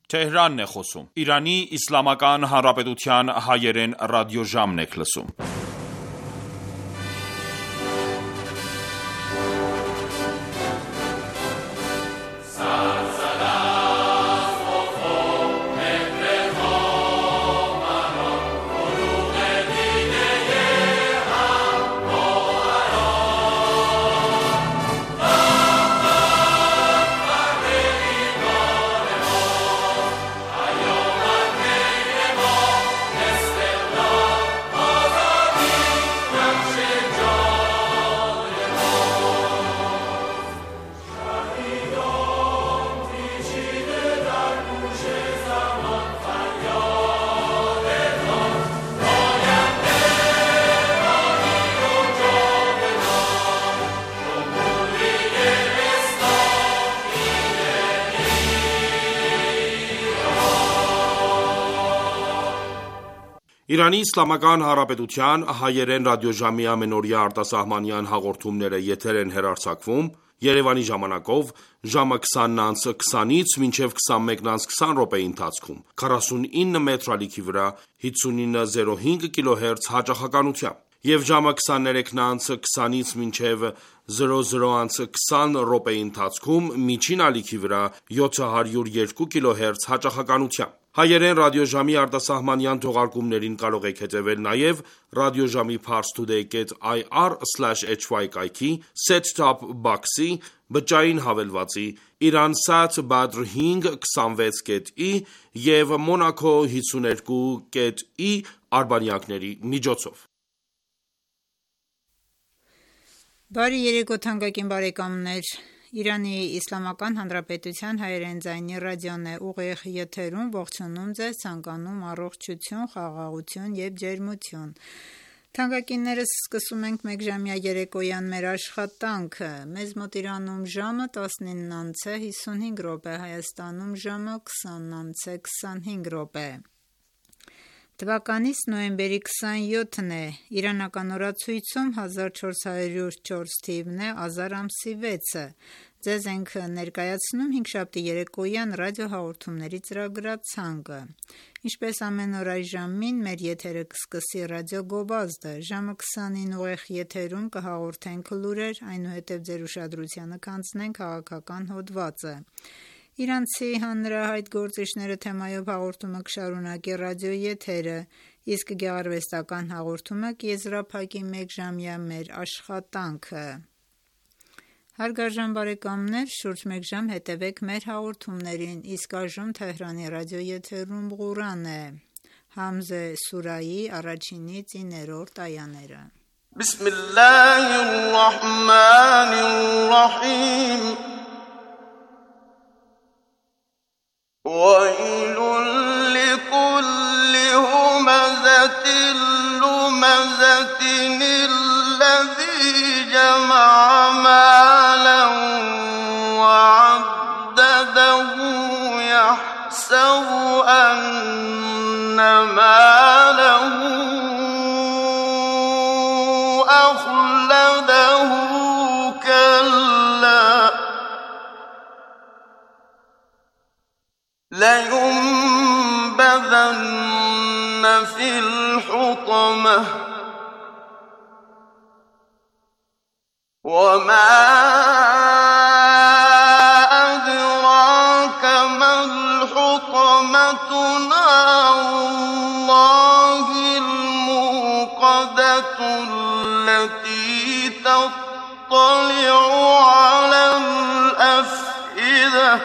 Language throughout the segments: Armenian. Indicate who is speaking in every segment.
Speaker 1: Թեհրանն է խոսում։ Իրանի Իսլամական Հանրապետության հայերեն ռադիոժամն եք լսում։ Իրանի Իսլամական Հանրապետության հայերեն ռադիոժամի ամենօրյա արտասահմանյան հաղորդումները եթեր են հեռարձակվում Երևանի ժամանակով ժամը 20:20-ից մինչև 21:20 րոպեի ընթացքում 49 մետրալիքի վրա 59.05 կիլոհերց հաճախականությամբ եւ ժամը 23:20-ից մինչև 00:20 րոպեի ընթացքում միջին ալիքի վրա 702 կիլոհերց հաճախականությամբ Հայերեն ռադիոժամի արտասահմանյան թողարկումներին կարող եք հետևել նաև ռադիոժամի parstoday.ir/hy կայքի, set-top box-ի, բջջային հավելվածի, Iransat Badr 5 26.i և Monaco 52.i արբանյակների միջոցով։
Speaker 2: Բարի երեկո թանկագին բարեկամներ։ Իրանի Իսլամական Հանրապետության հայերեն ձայնի ռադիոն է ուղիղ եթերում ողջունում ձեզ, ցանկանում առողջություն, խաղաղություն և ջերմություն։ Թանկագիններս սկսում ենք մեկժամյա երեկոյան մեր աշխատանքը։ Մեզ մոտ Իրանում ժամը 19:55 րոպե, Հայաստանում ժամը 20:25 րոպե։ Թվականից նոյեմբերի 27-ն է, իրանական օրացույցում 1404 թիվն է, ազար ամսի 6-ը։ Ձեզ ենք ներկայացնում հինգշաբթի երեկոյան ռադիոհաղորդումների ծրագրացանկը։ Ինչպես ամեն օր այս ժամին մեր եթերը կսկսի ռադիո գովազդը, ժամը 20-ին ուղիղ եթերում կհաղորդենք լուրեր, այնուհետև ձեր ուշադրությանը կանցնենք քաղաքական հոդվածը։ Իրանցի հանրահայտ գործիչները թեմայով հաղորդումը կշարունակի ռադիո եթերը, իսկ գեղարվեստական հաղորդումը կեզրափակի մեկժամյա մեր աշխատանքը։ Հարգարժան բարեկամներ, շուրջ մեկ ժամ հետևեք մեր հաղորդումներին, իսկ այժմ Թեհրանի ռադիո եթերում Ղուրան է։ Համզե սուրայի 1-ից 9-րդ այաները։
Speaker 3: Բիսմիլլահիռռահմանիռռահիմ وَيْلٌ لِكُلِّ هُمَزَةٍ لُمَزَةٍ الَّذِي جَمَعَ مَالًا وَعَدَّدَهُ يَحْسَبُ أَنَّ مَالَهُ أَخْلَدَهُ كَلَّا لَيُنبَذَنَّ فِي الْحُطَمَةِ وَمَا أَدْرَاكَ مَا الْحُطَمَةُ نَارُ اللَّهِ الْمُوقَدَةُ الَّتِي تَطَّلِعُ عَلَى الْأَفْئِدَةِ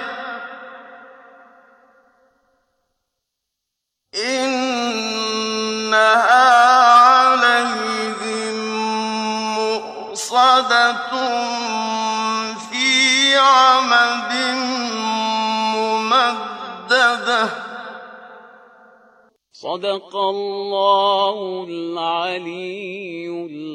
Speaker 3: إِنَّهَا عَلَيْهِم مُّؤْصَدَةٌ فِي عَمَدٍ مُّمَدَّدَةٍ صدق الله العلي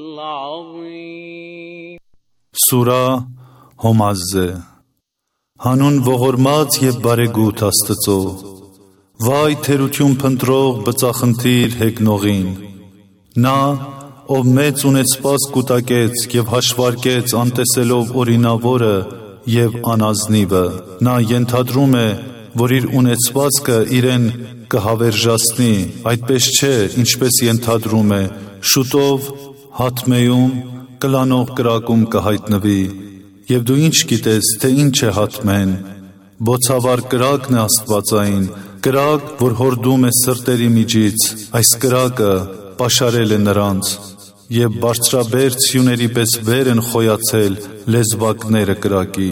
Speaker 3: العظيم
Speaker 4: Սուրա Հոմազե Հանուն ողորմած և բարեգութ Աստծո Վայ թերություն փնտրող բծախնդիր հեգնողին Նա ով մեծ ունեցված կուտակեց և հաշվարկեց անտեսելով օրինավորը և անազնիվը Նա ենթադրում է որ իր ունեցվածքը իրեն կհավերժացնի, այդպես չէ, ինչպես ենթադրում է, շուտով հատմեում կլանող կրակում կհայտնվի, և դու ինչ գիտես, թե ինչ է հատմեն, բոցավառ կրակն է աստվածային, կրակ, որ հորդում է սրտերի միջից, այս կրակը պաշարել է նրանց, և բարձրաբերդ սյուների պես վեր են խոյացել լեզվակները կրակի։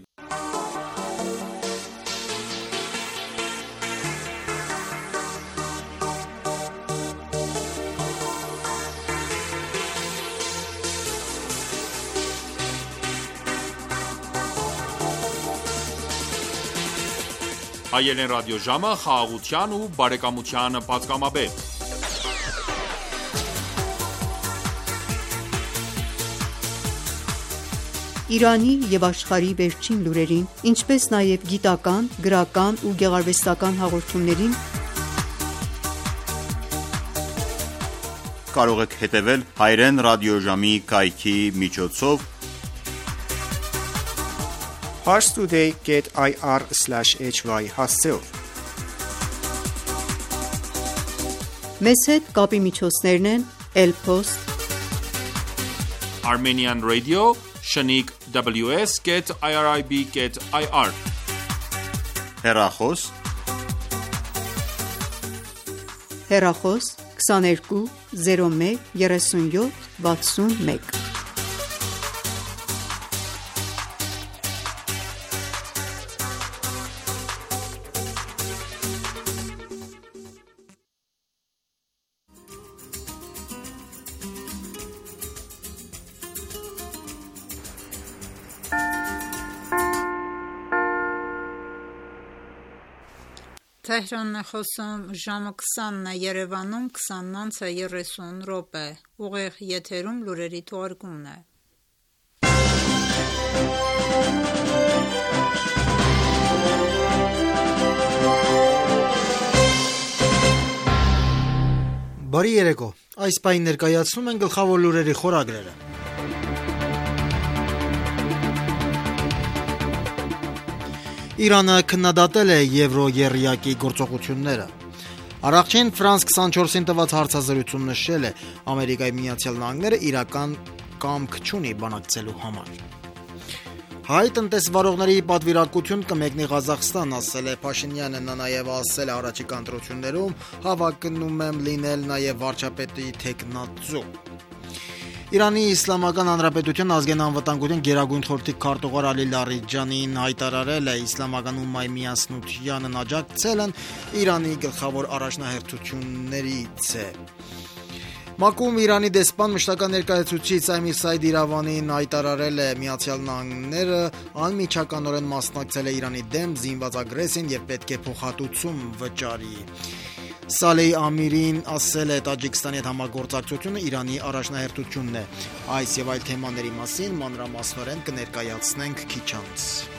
Speaker 1: Հայերեն ռադիոժամը խաղաղության ու բարեկամության պատգամաբեր։
Speaker 5: Իրանի և աշխարհի վերջին լուրերին, ինչպես նաև գիտական, գրական ու գեղարվեստական հաղորդումներին
Speaker 6: կարող եք հետևել Հայերեն ռադիոժամի կայքի միջոցով
Speaker 7: parstoday.ir/hy հասցեով։
Speaker 5: Մեզ հետ կապի միջոցներն են Elpost,
Speaker 1: Armenian Radio, Shaniq WS.irib.ir
Speaker 6: հեռախոս
Speaker 5: 22 01 37 61։
Speaker 2: Թեհրանն է խոսում ժամը 20-ն է, Երևանում 20:30 ուղիղ եթերում լուրերի թողարկումն է։
Speaker 8: Բարի երեկո, այս պահին ներկայացնում են գլխավոր լուրերի խորագրերը։ Իրանը քննադատել է եվրոեռյակի գործողությունները։ Առաքչին Ֆրանս 24-ին տված հարցազրույցում նշել է, Ամերիկայի Միացյալ Նահանգները իրական կամք չունի բանակցելու համար։ Հայ տնտեսվարողների պատվիրակություն կմեկնի Ղազախստան, ասել է Փաշինյանը, նա նաև ասել է առաջիկա ընտրություններում հավակնում եմ լինել նաև վարչապետի թեկնածու։ Իրանի Իսլամական Հանրապետության ազգային անվտանգության գերագույն խորհրդի քարտուղար Ալի Լարիջանին հայտարարել է Իսլամական ումմայի միասնությանն աջակցելն Իրանի գլխավոր առաջնահերթություններից է։ ՄԱԿ-ում Իրանի դեսպան մշտական ներկայացուցիչ Սայմիր Սայդ Իրավանին հայտարարել է Միացյալ Նահանգները անմիջականորեն մասնակցել է Իրանի դեմ զինված ագրեսիան և պետք է փոխհատուցում վճարի։ Սալեհ Ամիրին ասել է Տաջիկստանի հետ համագործակցությունը Իրանի առաջնահերթությունն է։ Այս և այլ թեմաների մասին մանրամասնորեն կներկայացնենք քիչ անց։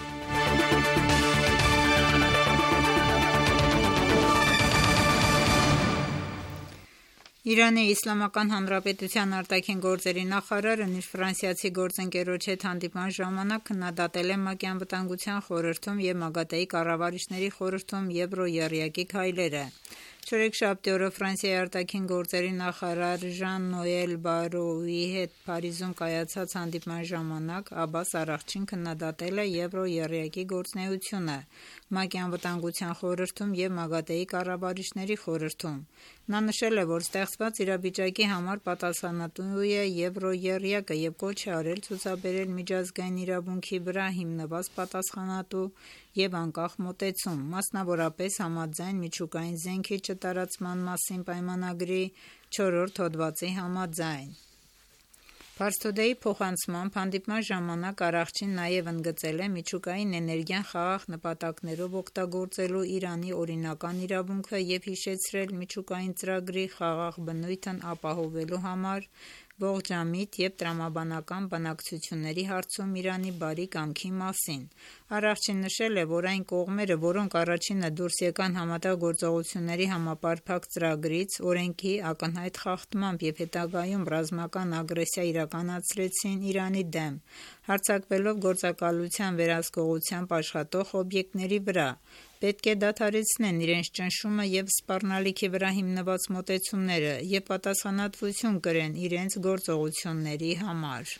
Speaker 2: Իրանի Իսլամական Հանրապետության արտաքին գործերի նախարարն իր ֆրանսիացի գործընկերոջ հետ հանդիպման ժամանակ քննադատել է ՄԱԿ-ի անվտանգության խորհրդում և ՄԱԳԱՏԷ-ի կառավարիչների խորհրդում եվրոեռյակի քայլերը։ Չորեքշաբթի օրը Ֆրանսիայի արտաքին գործերի նախարար Ժան-Նոել Բարոուի հետ Փարիզում կայացած հանդիպման ժամանակ Աբբաս Արաղչին քննադատել է եվրոեռյակի գործունեությունը ՄԱԿ-ի անվտանգության խորհրդում և ՄԱԳԱՏԷ-ի կառավարիչների խորհրդում։ Նա նշել է, որ ստեղծված իրավիճակի համար պատասխանատու է եվրոեռյակը և կոչ է արել ցուցաբերել միջազգային իրավունքի վրա հիմնված պատասխանատու և անկախ մոտեցում, մասնավորապես համաձայն միջուկային զենքի չտարածման մասին պայմանագրի 4-րդ հոդվածի համաձայն։ Փարսթոդեի փոխանցմամբ հանդիպման ժամանակ Արաղչին նաև ընդգծել է միջուկային էներգիան խաղաղ նպատակներով օգտագործելու Իրանի օրինական իրավունքը և հիշեցրել միջուկային ծրագրի խաղաղ բնույթն ապահովելու համար ողջամիտ և տրամաբանական բանակցությունների հարցում Իրանի բարի կամքի մասին։ Արաղչին նշել է, որ այն կողմերը, որոնք առաջինը դուրս եկան Համատեղ գործողությունների համապարփակ ծրագրից, օրենքի ակնհայտ խախտմամբ և հետագայում ռազմական ագրեսիա իրականացրեցին Իրանի դեմ, հարձակվելով գործակալության վերահսկողությամբ աշխատող օբյեկտների վրա, պետք է դադարեցնեն իրենց ճնշումը եւ սպառնալիքի վրա հիմնված մոտեցումները եւ պատասխանատվություն կրեն իրենց գործողությունների համար։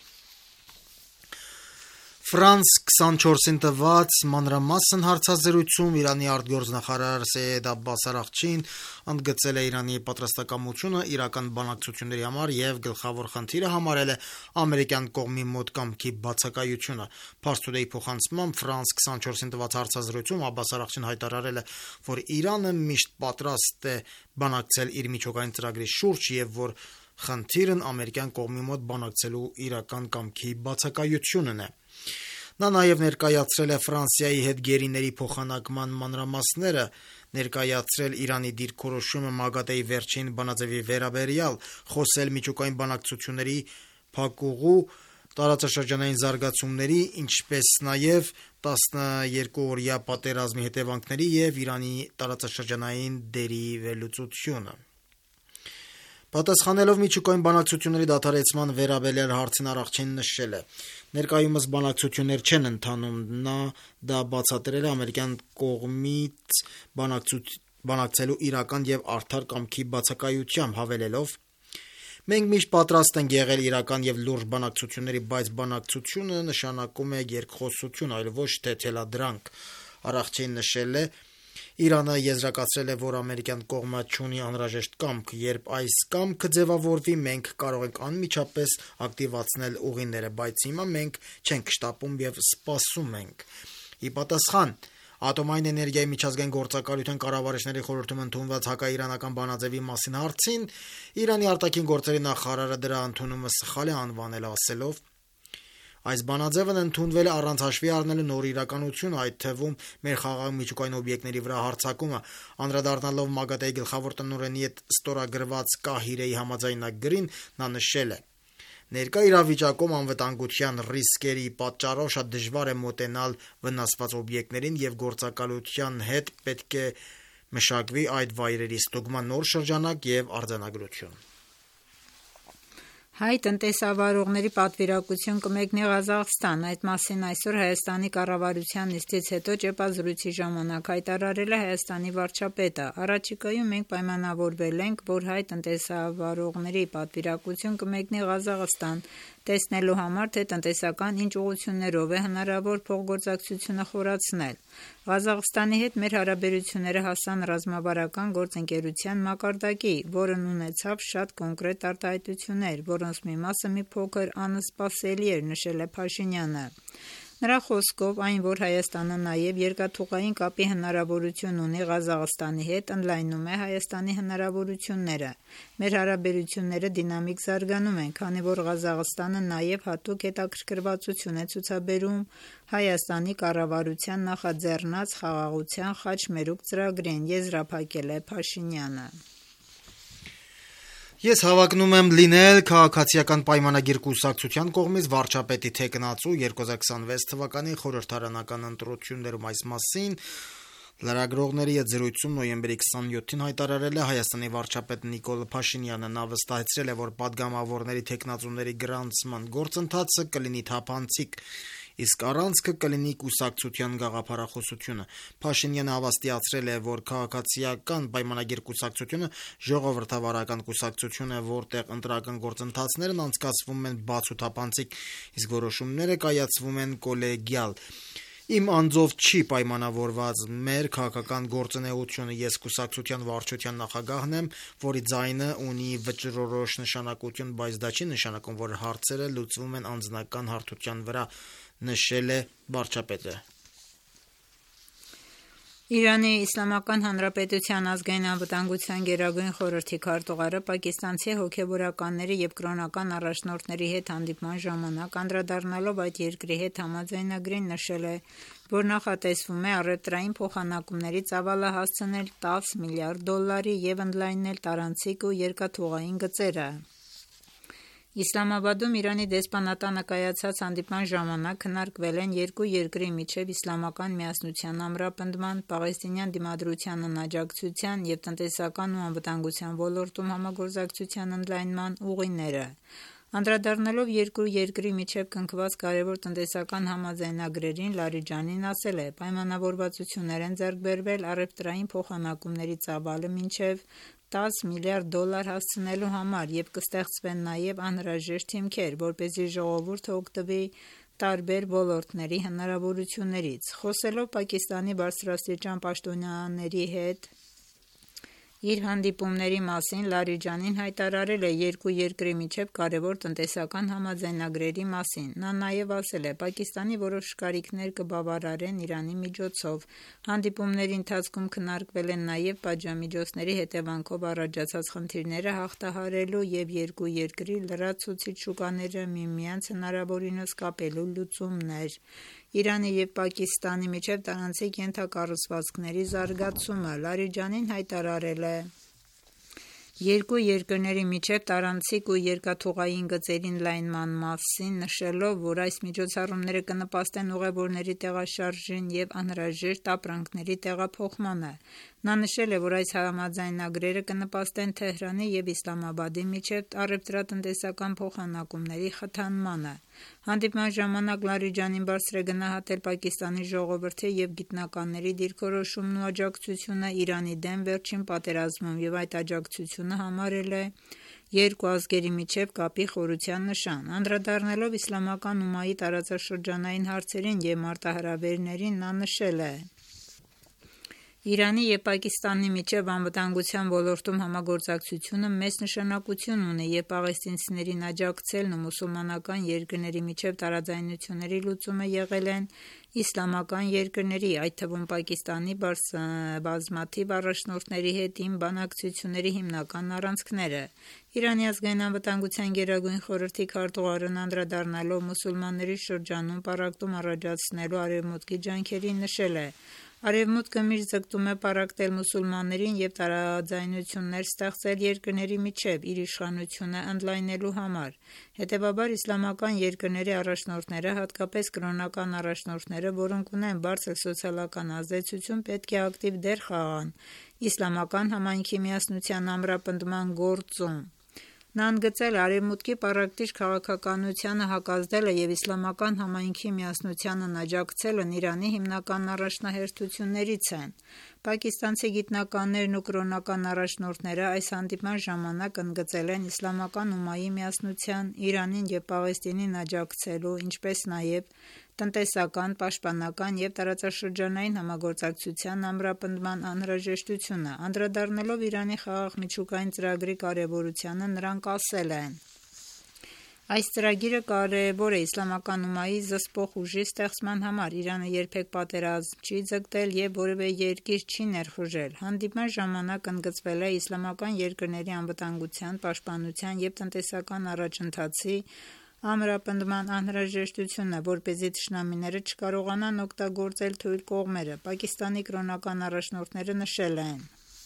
Speaker 8: Ֆրանս 24-ին տված մանրամասն հարցազրույցում Իրանի արտգործնախարար Սեյեդ Աբբաս Արաղչին ընդգծել է Իրանի պատրաստակամությունը իրական բանակցությունների համար եւ գլխավոր խնդիրը համարել է ամերիկյան կողմի մոտ կամքի բացակայությունը։ Pars Today-ի փոխանցմամբ Ֆրանս 24-ին տված հարցազրույցում Աբբաս Արաղչին հայտարարել է, որ Իրանը միշտ պատրաստ է բանակցել իր միջուկային ծրագրի շուրջ եւ որ խնդիրն ամերիկյան կողմի մոտ բանակցելու իրական կամքի բացակայությունն է։ Նա նաև ներկայացրել է Ֆրանսիայի հետ գերիների փոխանակման մանրամասները, ներկայացրել Իրանի դիրքորոշումը ՄԱԳԱՏԵ-ի վերջին բանաձևի վերաբերյալ, խոսել միջուկային բանակցությունների փակուղու տարածաշրջանային զարգացումների, ինչպես նաև 12-օրյա պատերազմի հետևանքների եւ Իրանի տարածաշրջանային դերի վերլուծությունը։ Պատասխանելով միջուկային բանակցությունների դադարեցման վերաբերյալ հարցին Արաղչին նշել է. ներկայումս բանակցություններ չեն ընթանում, նա դա բացատրել է ամերիկյան կողմից բանակցելու իրական եւ արդար կամքի բացակայությամբ, հավելելով. մենք միշտ պատրաստ ենք եղել իրական եւ լուրջ բանակցությունների, բայց բանակցությունը նշանակում է երկխոսություն, այլ ոչ թե թելադրանք։ Արաղչին նշել է. Իրանը եզրակացրել է, որ ամերիկյան կողմը չունի անհրաժեշտ կամք, երբ այս կամքը ձևավորվի, մենք կարող ենք անմիջապես ակտիվացնել ուղիները, բայց հիմա մենք չենք շտապում եւ սպասում ենք։ Ի պատասխան Ատոմային էներգիայի միջազգային գործակալության կառավարիչների խորհրդում ընդունված հակաիրանական բանաձևի մասին հարցին Իրանի արտաքին գործերի նախարարը դրա ընդունումը սխալ է անվանել, ասելով. Այս բանաձևն ընդունվել է առանց հաշվի առնելու նոր իրականություն, այդ թվում մեր խաղաղ միջուկային օբյեկտների վրա հարձակումը, անդրադառնալով ՄԱԳԱՏԵ-ի գլխավոր տնօրենի հետ ստորագրված Կահիրեի համաձայնագրին, նա նշել է. ներկա իրավիճակում անվտանգության ռիսկերի պատճառով շատ դժվար է մոտենալ վնասված օբյեկտներին եւ գործակալության հետ պետք է մշակվի այդ վայրերի ստուգման նոր շրջանակ եւ արձանագրություն։
Speaker 2: Հայ տնտեսավարողների պատվիրակություն կմեկնի Ղազախստան, այդ մասին այսօր Հայաստանի կառավարության նիստից հետո ճեպազրույցի ժամանակ հայտարարել է Հայաստանի վարչապետը։ Առաջիկայում մենք պայմանավորվել ենք, որ հայ տնտեսավարողների պատվիրակություն կմեկնի Ղազախստան, տեսնելու համար, թե տնտեսական ինչ ուղղություններով է հնարավոր փոխգործակցությունը խորացնել։ Ղազախստանի հետ մեր հարաբերությունները հասան ռազմավարական գործընկերության մակարդակի, որն ունեցավ շատ կոնկրետ արտահայտություններ, որոնց մի մասը մի փոքր անսպասելի էր, նշել է Փաշինյանը։ Նրա խոսքով, այն, որ Հայաստանը նաև երկաթուղային կապի հնարավորություն ունի Ղազախստանի հետ, ընդլայնում է Հայաստանի հնարավորությունները։ Մեր հարաբերությունները դինամիկ զարգանում են, քանի որ Ղազախստանը նաև հատուկ հետաքրքրվածություն է ցուցաբերում Հայաստանի կառավարության նախաձեռնած խաղաղության խաչմերուկ ծրագրին, եզրափակել է Փաշինյանը։
Speaker 8: Ես հավակնում եմ լինել քաղաքացիական պայմանագիր կուսակցության կողմից վարչապետի թեկնածու 2026 թվականի խորհրդարանական ընտրություններում այս մասին լրագրողների հետ զրույցում նոյեմբերի 27-ին հայտարարել է Հայաստանի վարչապետ Նիկոլ Փաշինյանը։ Նա վստահեցրել է, որ падգամավորների թեկնածուների գրանցման գործընթացը կլինի թափանցիկ, իսկ առանցքը կլինի կուսակցության գաղափարախոսությունը։ Փաշինյանը հավաստիացրել է, որ քաղաքացիական պայմանագիր կուսակցությունը ժողովրդավարական կուսակցություն է, որտեղ ընտրական գործընթացներն անցկացվում են բաց ու թափանցիկ, իսկ որոշումները կայացվում են կոլեգիալ։ Իմ անձով չի պայմանավորված մեր քաղաքական գործունեությունը, ես կուսակցության վարչության նախագահն եմ, որի ձայնը ունի վճռորոշ նշանակություն, բայց դա չի նշանակում, որ հարցերը լուծվում են անձնական հարթության վրա, նշել է վարչապետը։
Speaker 2: Իրանի Իսլամական Հանրապետության ազգային անվտանգության գերագույն խորհրդի քարտուղարը պակիստանցի հոգևորականների եւ կրոնական առաջնորդների հետ հանդիպման ժամանակ անդրադառնալով այդ երկրի հետ համաձայնագրին նշել է, որ նախատեսվում է առևտրային փոխանակումների ծավալը հասցնել $10 միլիարդ եւ ընդլայնել տարանցիկ ու երկաթուղային գծերը։ Իսլամաբադում Իրանի դեսպանատանը կայացած հանդիպման ժամանակ քննարկվել են երկու երկրի միջև իսլամական միասնության ամրապնդման, պաղեստինյան դիմադրությանն աջակցության եւ տնտեսական ու անվտանգության ոլորտում համագործակցության ընդլայնման ուղիները։ Անդրադառնալով երկու երկրի միջև կնքված կարևոր տնտեսական համաձայնագրերին, Լարիջանին ասել է. պայմանավորվածություններ են ձեռք բերվել առևտրային փոխանակումների ծավալը մինչև $10 միլիարդ հասցնելու համար և կստեղծվեն նաև անհրաժեշտ հիմքեր, որպեսզի ժողովուրդը օգտվի տարբեր ոլորտների հնարավորություններից։ Խոսելով Պակիստանի բարձրաստիճան պաշտոնյաների հետ իր հանդիպումների մասին, Լարիջանին հայտարարել է երկու երկրի միջև կարևոր տնտեսական համաձայնագրերի մասին։ Նա նաև ասել է. Պակիստանի որոշ կարիքներ կբավարարեն Իրանի միջոցով։ Հանդիպումների ընթացքում քննարկվել են նաև պատժամիջոցների հետևանքով առաջացած խնդիրները հաղթահարելու և երկու երկրի լրացուցիչ շուկաները միմյանց հնարավորինս կապելու լուծումներ։ Իրանի և Պակիստանի միջև տարանցիկ ենթակառուցվածքների զարգացումը Լարիջանին հայտարարել է երկու երկրների միջև տարանցիկ ու երկաթուղային գծերի ընդլայնման մասին, նշելով, որ այս միջոցառումները կնպաստեն ուղևորների տեղաշարժին և անհրաժեշտ ապրանքների տեղափոխմանը։ Նա նշել է, որ այս համաձայնագրերը կնպաստեն Թեհրանի և Իսլամաբադի միջև առևտրատնտեսական փոխանակումների խթանմանը։ Հանդիպման ժամանակ Լարիջանին բարձր է գնահատել Պակիստանի ժողովրդի և գիտնականների դիրքորոշումն ու աջակցությունը Իրանի դեմ վերջին պատերազմում և այդ աջակցությունը համարել է երկու ազգերի միջև կապի խորության նշան։ Անդրադառնալով իսլամական ումմայի տարածաշրջանային հարցերին և մարտահրավերներին, նա նշել է. Իրանի և Պակիստանի միջև անվտանգության ոլորտում համագործակցությունը մեծ նշանակություն ունի և պաղեստինցիներին աջակցելն ու մուսուլմանական երկրների միջև տարաձայնությունների լուծումը եղել են իսլամական երկրների, այդ թվում Պակիստանի բազմաթիվ առաջնորդների հետ իմ բանակցությունների հիմնական առանցքները։ Իրանի ազգային անվտանգության գերագույն խորհրդի քարտուղարն անդրադառնալով մուսուլմանների շրջանում պառակտում առաջացնելու Արևմուտքի ջանքերին նշել է. Արևմուտքը միշտ ձգտում է պառակտել մուսուլմաններին և տարաձայնություններ ստեղծել երկրների միջև իր իշխանությունը ընդլայնելու համար։ Հետևաբար, իսլամական երկրների առաջնորդները, հատկապես կրոնական առաջնորդները, որոնք ունեն բարձր սոցիալական ազդեցություն, պետք է ակտիվ դեր խաղան իսլամական համայնքի միասնության ամրապնդման գործում։ Նա ընդգծել է. Արևմուտքի պառակտիչ քաղաքականությանը հակազդելը և իսլամական համայնքի միասնությանն աջակցելն Իրանի հիմնական առաջնահերթություններից են։ Պակիստանցի գիտնականներն ու կրոնական առաջնորդները այս հանդիպման ժամանակ ընդգծել են իսլամական ումմայի միասնության, Իրանին և Պաղեստինին աջակցելու, ինչպես նաև տնտեսական, պաշտպանական և տարածաշրջանային համագործակցության ամրապնդման անհրաժեշտությունը։ Անդրադառնալով Իրանի խաղաղ միջուկային ծրագրի կարևորությանը, նրանք ասել են. Այս ծրագիրը կարևոր է իսլամական ումմայի զսպող ուժի ստեղծման համար։ Իրանը երբեք պատերազմ չի ձգտել և որևէ երկիր չի ներխուժել։ Հանդիպման ժամանակ ընդգծվել է իսլամական երկրների անվտանգության, պաշտպանության և տնտեսական առաջընթացի ամրապնդման անհրաժեշտությունը, որպեսզի թշնամիները չկարողանան օգտագործել թույլ կողմերը։ Պակիստանի կրոնական առաջնորդները նշել են.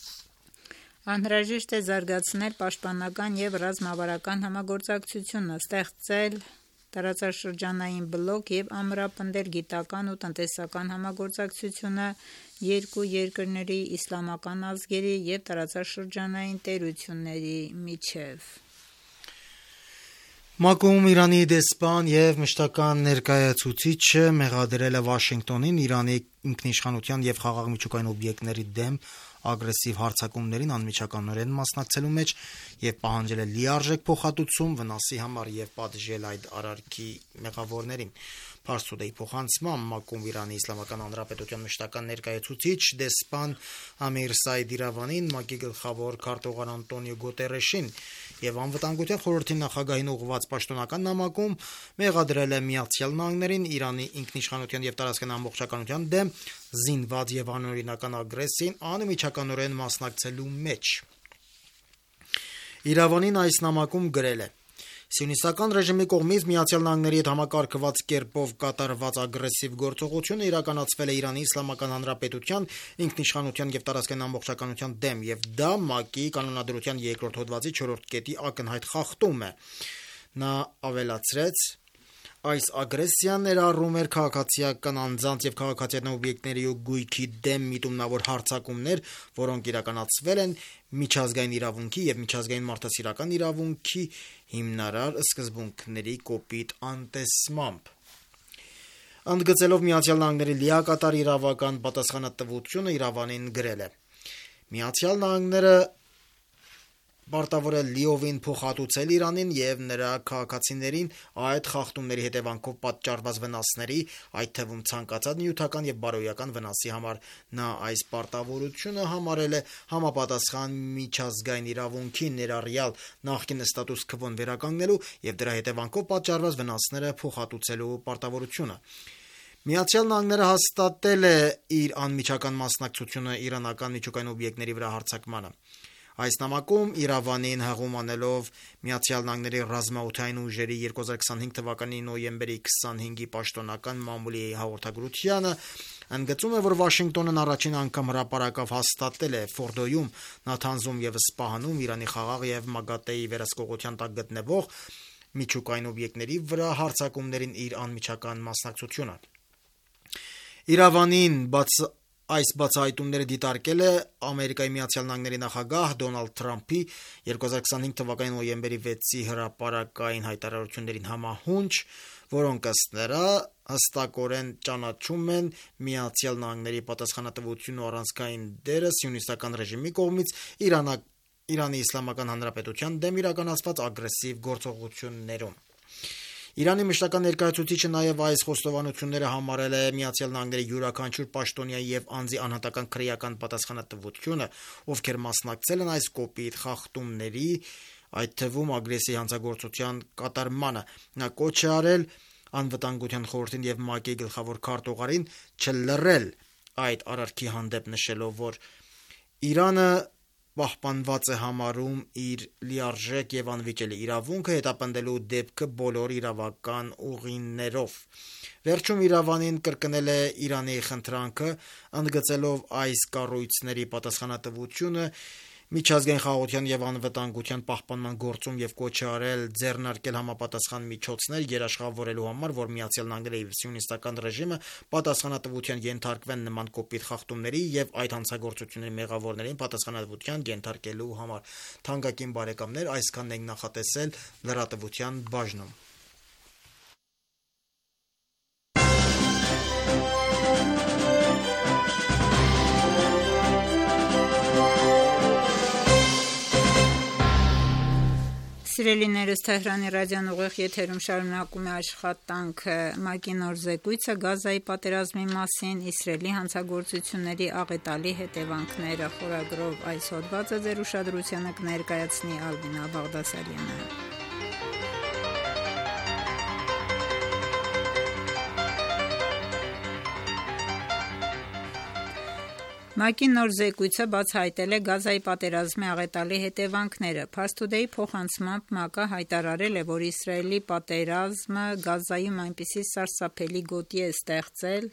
Speaker 2: Անհրաժեշտ է զարգացնել պաշտպանական և ռազմավարական համագործակցությունը, ստեղծել տարածաշրջանային բլոկ և ամրապնդել գիտական ու տնտեսական համագործակցությունը երկու երկրների, իսլամական ազգերի և տարածաշրջանային տերությունների միջև։
Speaker 8: ՄԱԿ-ում Իրանի դեսպան և մշտական ներկայացուցիչը մեղադրել է Վաշինգտոնին Իրանի ինքնիշխանության և խաղաղ միջուկային օբյեկտների դեմ ագրեսիվ հարձակումներին անմիջականորեն մասնակցելու մեջ և պահանջել է լիարժեք փոխհատուցում վնասի համար և պատժել այդ արարքի մեղավորներին։ Փարս Թուդեյի փոխանցմամբ ՄԱԿ-ում Իրանի Իսլամական Հանրապետության մշտական ներկայացուցիչ դեսպան Ամիր Սայեդ Իրավանին, ՄԱԿ-ի գլխավոր քարտուղար Անտոնիո Գուտերեշին և Անվտանգության խորհրդի նախագահին ուղղված պաշտոնական նամակում մեղադրել է ԱՄՆ-ին Իրանի ինքնիշխանության և տարածքային ամբողջականության դեմ զինված և անօրինական ագրեսիային անմիջականորեն մասնակցելու մեջ։ Իրավանին այս նամակում գրել է. Սիոնիստական ռեժիմի կողմից ԱՄՆ-ի հետ համակարգված կերպով կատարված ագրեսիվ գործողությունը իրականացվել է Իրանի Իսլամական Հանրապետության ինքնիշխանության և տարածքային ամբողջականության դեմ, և դա ՄԱԿ-ի կանոնադրության 2-րդ հոդվածի 4-րդ կետի ակնհայտ խախտում է։ Նա ավելացրեց. այս ագրեսիան ներառում էր քաղաքացիական անձանց եւ քաղաքացիական օբյեկտների ու գույքի դեմ միտումնավոր հարձակումներ, որոնք իրականացվել են միջազգային իրավունքի եւ միջազգային մարդասիրական իրավունքի հիմնարար սկզբունքների կոպիտ անտեսմամբ։ Ընդգծելով Միացյալ Նահանգների լիակատար իրավական պատասխանատվությունը, Իրավանին գրել է. Միացյալ Նահանգները պարտավոր է լիովին փոխհատուցել Իրանին եւ նրա քաղաքացիներին այդ խախտումների հետևանքով պատճառված վնասների, այդ թվում ցանկացած նյութական եւ բարոյական վնասի համար։ Նա այս պարտավորությունը համարել է համապատասխան միջազգային իրավունքի, ներառյալ նախկին ստատուս քվոն վերականգնելու եւ դրա հետևանքով պատճառված վնասները փոխհատուցելու պարտավորությունը։ Միացյալ Նահանգները հաստատել է իր անմիջական մասնակցությունը իրանական միջուկային օբյեկտների վրա հարձակմանը։ Այս նամակում Իրավանին հղում անելով Միացյալ Նահանգների ռազմաօդային ուժերի 2025 թվականի նոյեմբերի 25-ի պաշտոնական մամուլի հաղորդագրությանը ընդգծում է, որ Վաշինգտոնն առաջին անգամ հրապարակավ հաստատել է Ֆորդոյում, Նաթանզում եւ Սպահանում Իրանի խաղաղ եւ Մագատեի վերահսկողության տակ գտնվող միջուկային օբյեկտների վրա հարձակումներին իր անմիջական մասնակցությունը։ Իրավանին այս բացահայտումները դիտարկել է Ամերիկայի Միացյալ Նահանգների նախագահ Դոնալդ Թրամփի 2025 թվականի նոյեմբերի 6-ի հրապարակային հայտարարություններին համահունչ, որոնք ըստ նրա հստակորեն ճանաչում են Միացյալ Նահանգների պատասխանատվությունն ու առանցքային դերը սիոնիստական ռեժիմի կողմից Իրանի Իսլամական Հանրապետության դեմ իրականացված ագրեսիվ գործողություններում։ Իրանի մշտական ներկայացուցիչը նաև այս խոստովանությունները համարել է Միացյալ Նահանգների յուրաքանչյուր պաշտոնյա եւ անձի անհատական քրեական պատասխանատվությունը, ովքեր մասնակցել են այս կոպիտ խախտումների, այդ թվում ագրեսիայի հանցագործության կատարմանը։ Նա կոչ է արել Անվտանգության խորհրդին եւ ՄԱԿ-ի գլխավոր քարտուղարին չլռել այդ արարքի հանդեպ, նշելով, որ Իրանը պահպանված է համարում իր լիարժեք եւ անվիճելի իրավունքը հետապնդելու դեպքը բոլոր իրավական ուղիներով։ Վերջում Իրավանին կրկնել է Իրանի խնդրանքը, ընդգծելով այս կառույցների պատասխանատվությունը միջազգային խաղաղության եւ անվտանգության պահպանման գործում եւ կոչ է արել ձեռնարկել համապատասխան միջոցներ երաշխավորելու համար, որ Միացյալ Նահանգները եւ սիոնիստական ռեժիմը պատասխանատվության ենթարկվեն նման կոպիտ խախտումների եւ այդ հանցագործությունների մեղավորներին պատասխանատվության ենթարկելու համար։ Թանկագին բարեկամներ, այսքանն ենք նախատեսել լրատվության բաժնում։
Speaker 2: Սիրելիներս, Թեհրանի ռադիոն ուղիղ եթերում շարունակում է աշխատանքը ՄԱԿ-ի նոր զեկույցը Գազայի պատերազմի մասին, Իսրայելի հանցագործությունների աղետալի հետևանքները խորագրով այս հոդվածը ձեր ուշադրությանը կներկայացնի Ալբինա Բաղդասարյանը։ ՄԱԿ-ի նոր զեկույցը բացահայտել է Գազայի պատերազմի աղետալի հետևանքները։ Փարս Թուդեյի փոխանցմամբ ՄԱԿ-ը հայտարարել է, որ Իսրայելի պատերազմը Գազայում այնպիսի սարսափելի գոտի է ստեղծել,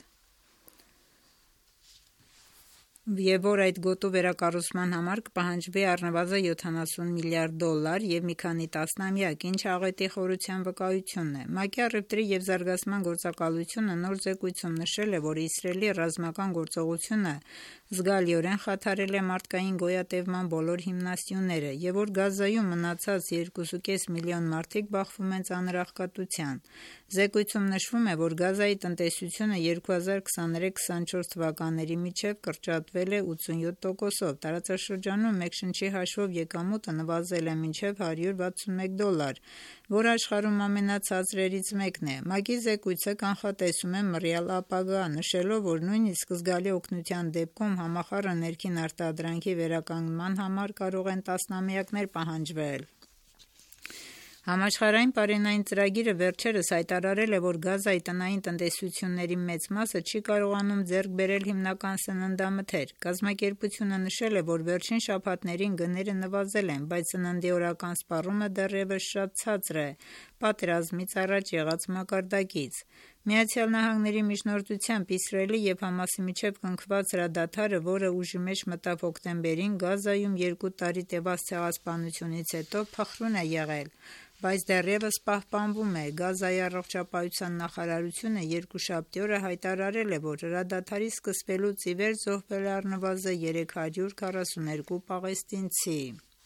Speaker 2: եւ որ այդ գոտու վերակառուցման համար կպահանջվի առնվազն $70 միլիարդ եւ մի քանի տասնամյակ, ինչը աղետի խորության վկայությունն է։ ՄԱԿ-ի առևտրի եւ զարգացման գործակալությունը նոր զեկույցում նշել է, որ Իսրայելի ռազմական գործողությունը զգալիորեն խաթարել է մարդկային գոյատևման բոլոր հիմնասյուները եւ որ Գազայում մնացած 2.5 միլիոն մարդիկ բախվում են ծանրաղքատության։ Զեկույցում նշվում է, որ Գազայի տնտեսությունը 2023-24 թվականների միջև կրճատվել է 87%-ով, տարածաշրջանում մեկ շնչի հաշվով եկամուտը նվազել է մինչև $161, որ աշխարհում ամենացածրերից մեկն է։ ՄԱԿ-ի զեկույցը կանխատեսում է մռյալ ապագա, նշելով, որ նույնիսկ զգալի օգնության դեպքում համախառն ներքին արտադրանքի վերականգնման համար կարող են տասնամյակներ պահանջվել։ Համաշխարհային պարենային ծրագիրը վերջերս հայտարարել է, որ Գազայի տնային տնտեսությունների մեծ մասը չի կարողանում ձեռք բերել հիմնական սննդամթեր։ Կազմակերպությունը նշել է, որ վերջին շաբաթներին գները նվազել են, բայց սննդի օրական սպառումը դեռևս շատ ցածր է։ պատերազմից առաջ եղած մակարդակից։ ԱՄՆ-ի միջնորդությամբ Իսրայելի և Համասի միջև կնքված հրադադարը, որը ուժի մեջ մտավ հոկտեմբերին, Գազայում 2 տարի տևած ցեղասպանությունից հետո փխրուն է եղել, բայց դեռևս պահպանվում է։ Գազայի առողջապահության նախարարությունը երկուշաբթի օրը հայտարարել է, որ հրադադարի սկսվելուց ի վեր զոհվել է առնվազն 342 պաղեստինցի։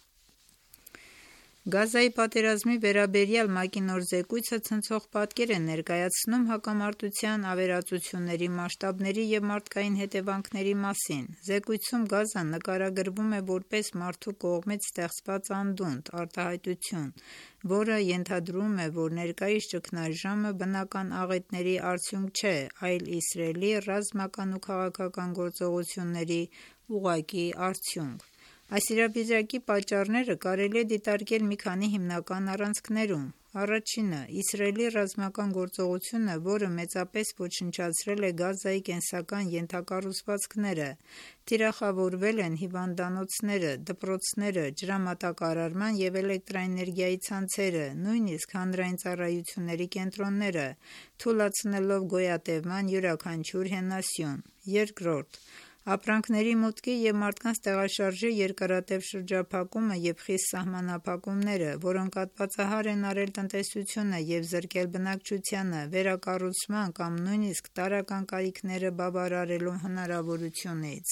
Speaker 2: Գազայի պատերազմի վերաբերյալ ՄԱԿ-ի նոր զեկույցը ցնցող պատկեր է ներկայացնում հակամարտության ավերածությունների մասշտաբների և մարդկային հետևանքների մասին։ Զեկույցում Գազան նկարագրվում է որպես մարդու կողմից ստեղծված անդունդ արտահայտություն, որը ենթադրում է, որ ներկայիս ճգնաժամը բնական աղետների արդյունք չէ, այլ Իսրայելի ռազմական ու քաղաքական գործողությունների ուղղակի արդյունք։ Այս իրավիճակի պատճառները կարելի է դիտարկել մի քանի հիմնական առանցքներում։ Առաջինը՝ Իսրայելի ռազմական գործողությունը, որը մեծապես ոչնչացրել է Գազայի կենսական ենթակառուցվածքները, թիրախավորվել են հիվանդանոցները, դպրոցները, ջրամատակարարման և էլեկտրաէներգիայի ցանցերը, նույնիսկ հանրային ծառայությունների կենտրոնները, թուլացնելով գոյատևման յուրաքանչյուր հենասյուն։ Երկրորդ՝ ապրանքների մուտքի և մարդկանց տեղաշարժի երկարատև շրջափակումը և խիստ սահմանափակումները, որոնք ատվածահար են արել տնտեսությունը և զրկել բնակչությանը վերակառուցման կամ նույնիսկ տարրական կարիքները բավարարելու հնարավորությունից։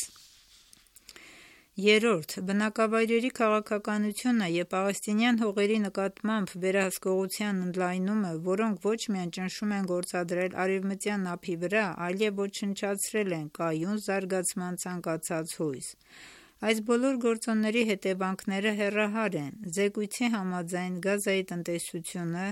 Speaker 2: Երրորդ՝ բնակավայրերի քաղաքականությունը և պաղեստինյան հողերի նկատմամբ վերահսկողության ընդլայնումը, որոնք ոչ միայն ճնշում են գործադրել Արևմտյան ափի վրա, այլև ոչնչացրել են կայուն զարգացման ցանկացած հույս։ Այս բոլոր գործոնների հետևանքները հեռահար են։ Զեկույցի համաձայն՝ Գազայի տնտեսությունը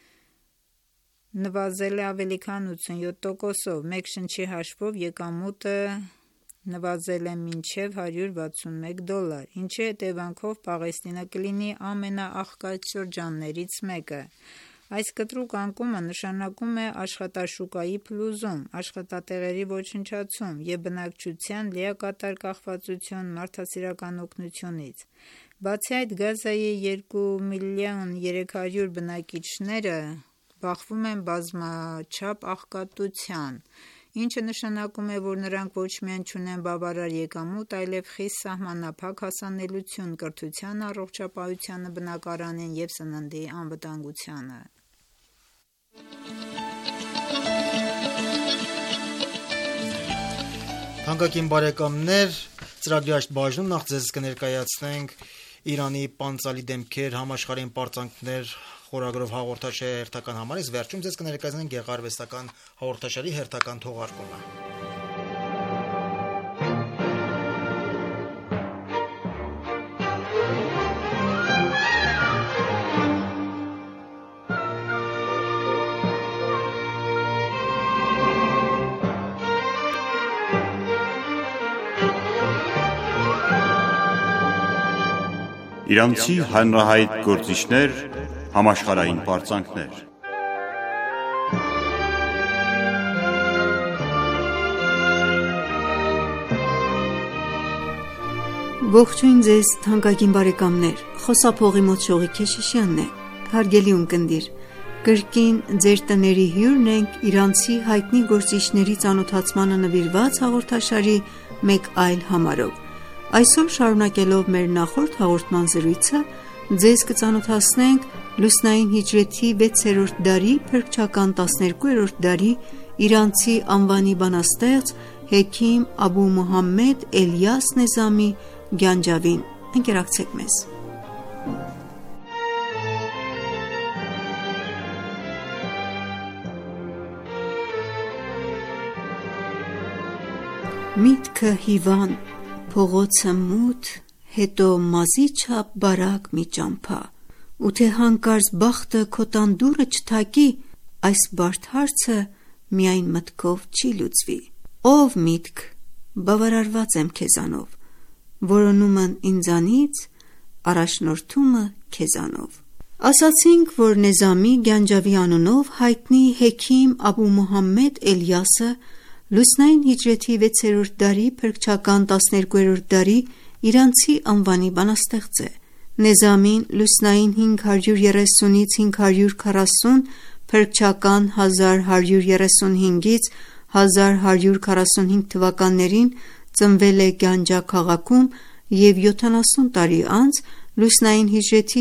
Speaker 2: նվազել է ավելի քան 87%, մեկ շնչի հաշվով եկամուտը նվազել է մինչև $161, ինչի հետևանքով Պաղեստինը կլինի ամենաաղքատ շրջաններից մեկը։ Այս կտրուկ անկումը նշանակում է աշխատաշուկայի փլուզում, աշխատատեղերի ոչնչացում և բնակչության լիակատար կախվածություն մարդասիրական օգնությունից։ Բացի այդ, Գազայի 2,3 միլիոն բնակիչները բախվում են բազմաչափ աղքատության, ինչը նշանակում է, որ նրանք ոչ միայն չունեն բավարար եկամուտ, այլև խիստ սահմանափակ հասանելիություն կրթությանը, առողջապահությանը, բնակարանին և սննդի անվտանգությանը։
Speaker 8: Թանկագին բարեկամներ, ծրագրի այս բաժնում նախ ձեզ կներկայացնենք Իրանի պանծալի դեմքեր համաշխարհային պարծանքներ խորագրով հաղորդաշարի հերթական համար, իսկ վերջում ձեզ կներկայացնենք գեղարվեստական հաղորդաշարի հերթական թողարկումը։
Speaker 6: Իրանցի հանրահայտ գործիչներ, համաշխարհային պարծանքներ։
Speaker 5: Ողջույն ձեզ թանկագին բարեկամներ, խոսափողի մոտ Շողիկ Քեշիշյանն է, հարգելի ունկնդիր, կրկին ձեր տների հյուրն ենք իրանցի հայտնի գործիչների ծանոթացմանը նվիրված հաղորդաշարի մեկ այլ համարով։ Այսօր շարունակելով մեր նախորդ հաղորդման զրույցը, ձեզ կծանոթացնենք լուսնային հիջրեթի 6-րդ դարի փրկչական 12-րդ դարի իրանցի անվանի բանաստեղծ Հեքիմ Աբու Մուհամմեդ Էլիաս Նեզամի Գանջավին։ Ընկերակցեք մեզ։ Միտքը հիվան, փողոցը մութ, հետո մազի չափ բարակ մի ճամփա, ու թե հանկարծ բախտը քո տան դուռը չթակի, այս բարդ հարցը միայն մտքով չի լուծվի։ Ով միտք, բավարարված եմ քեզանով, որոնումն ինձանից, առաջնորդումը քեզանով։ Ասացինք, որ Նեզամի Գանջավի անունով հայտնի Հեքիմ Աբու Մուհամմեդ Էլիասը լուսնային հիջրեթի 6-րդ դարի փրկչական 12-րդ դարի իրանցի անվանի բանաստեղծ է։ Նեզամին լուսնային 530-ից 540, փրկչական 1135-ից 1145 թվականներին ծնվել է Գանջա քաղաքում և 70 տարի անց լուսնային հիջրեթի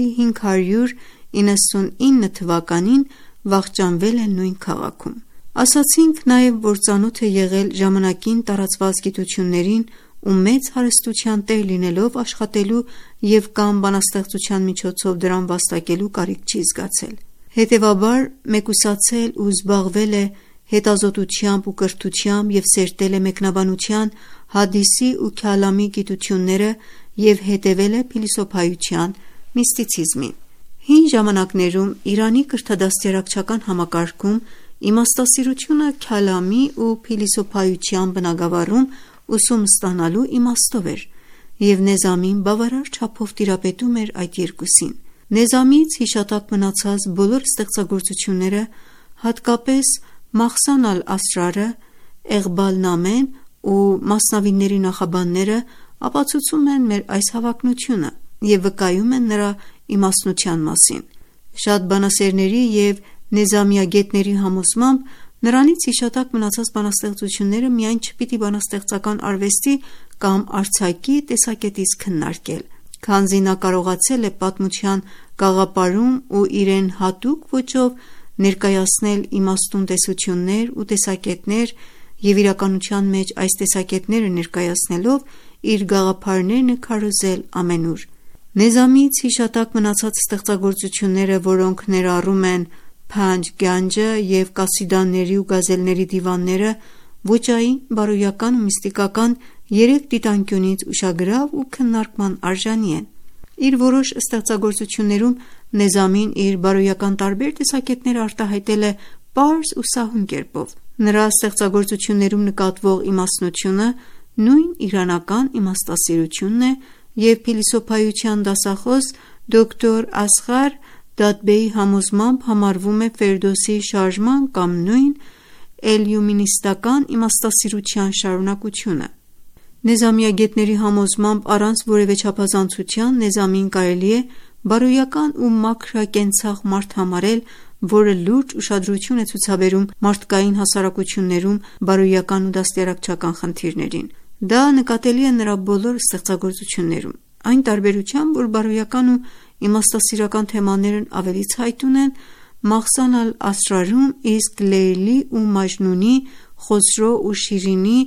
Speaker 5: 599 թվականին վախճանվել է նույն քաղաքում։ Ասացինք նաև, որ ծանոթ է եղել ժամանակին տարածված գիտություններին ու մեծ հարստության տեր լինելով աշխատելու և կամ բանաստեղծության միջոցով դրան վաստակելու կարիք չի զգացել։ Հետևաբար մեկուսացել ու զբաղվել է հետազոտությամբ ու կրթությամբ և սերտել է մեկնաբանության, հադիսի ու քալամի գիտությունները և հետևել է փիլիսոփայության, միստիցիզմին։ Հին ժամանակներում Իրանի կրթադաստիարակչական համակարգում իմաստասիրությունը քալամի ու փիլիսոփայության բնագավառում ուսում ստանալու իմաստով էր, և Նեզամին բավարար չափով տիրապետում էր այդ երկուսին։ Նեզամից հիշատակ մնացած բոլոր ստեղծագործությունները, հատկապես Մախսան ալ-Ասրարը, Էղբալ-նամեն ու Մասնավիների նախաբանները ապացուցում են մեր այս հավակնությունը և վկայում են նրա իմաստնության մասին։ Շատ բանասերների և նեզամիագետների համոզմամբ նրանից հիշատակ մնացած բանաստեղծությունները միայն չպիտի բանաստեղծական արվեստի կամ արձակի տեսակետից քննարկել, քանզի նա կարողացել է պատմության գաղափարում ու իրեն հատուկ ոճով ներկայացնել իմաստուն տեսություններ ու տեսակետներ և իրականության մեջ այս տեսակետները ներկայացնելով իր գաղափարներն է քարոզել ամենուր։ Նեզամից հիշատակ մնացած ստեղծագործությունները, որոնք ներառում են Փանջ Գանջը և կասիդաների ու գազելների դիվանները, ոճային, բարոյական ու միստիկական երեք դիտանկյունից ուշագրավ ու քննարկման արժանի են։ Իր որոշ ստեղծագործություններում Նեզամին իր բարոյական տարբեր տեսակետները արտահայտել է պարզ ու սահուն կերպով։ Նրա ստեղծագործություններում նկատվող իմաստնությունը նույն իրանական իմաստասիրությունն է և փիլիսոփայության դասախոս դոկտոր Ասղար Դադբեի համոզմամբ համարվում է Ֆերդոսի շարժման կամ նույն էլյումինիստական իմաստասիրության շարունակությունը։ Նեզամիագետների համոզմամբ առանց որևէ չափազանցության Նեզամին կարելի է բարոյական ու մաքրակենցաղ մարդ համարել, որը լուրջ ուշադրություն է ցուցաբերում մարդկային հասարակություններում բարոյական ու դաստիարակչական խնդիրներին։ Դա նկատելի է նրա բոլոր ստեղծագործություններում, այն տարբերությամբ, որ բարոյական ու իմաստասիրական թեմաներն ավելի ցայտուն են Մախսան ալ-Ասրարում, իսկ Լեյլի ու Մաջնունի, Խոսրո ու Շիրինի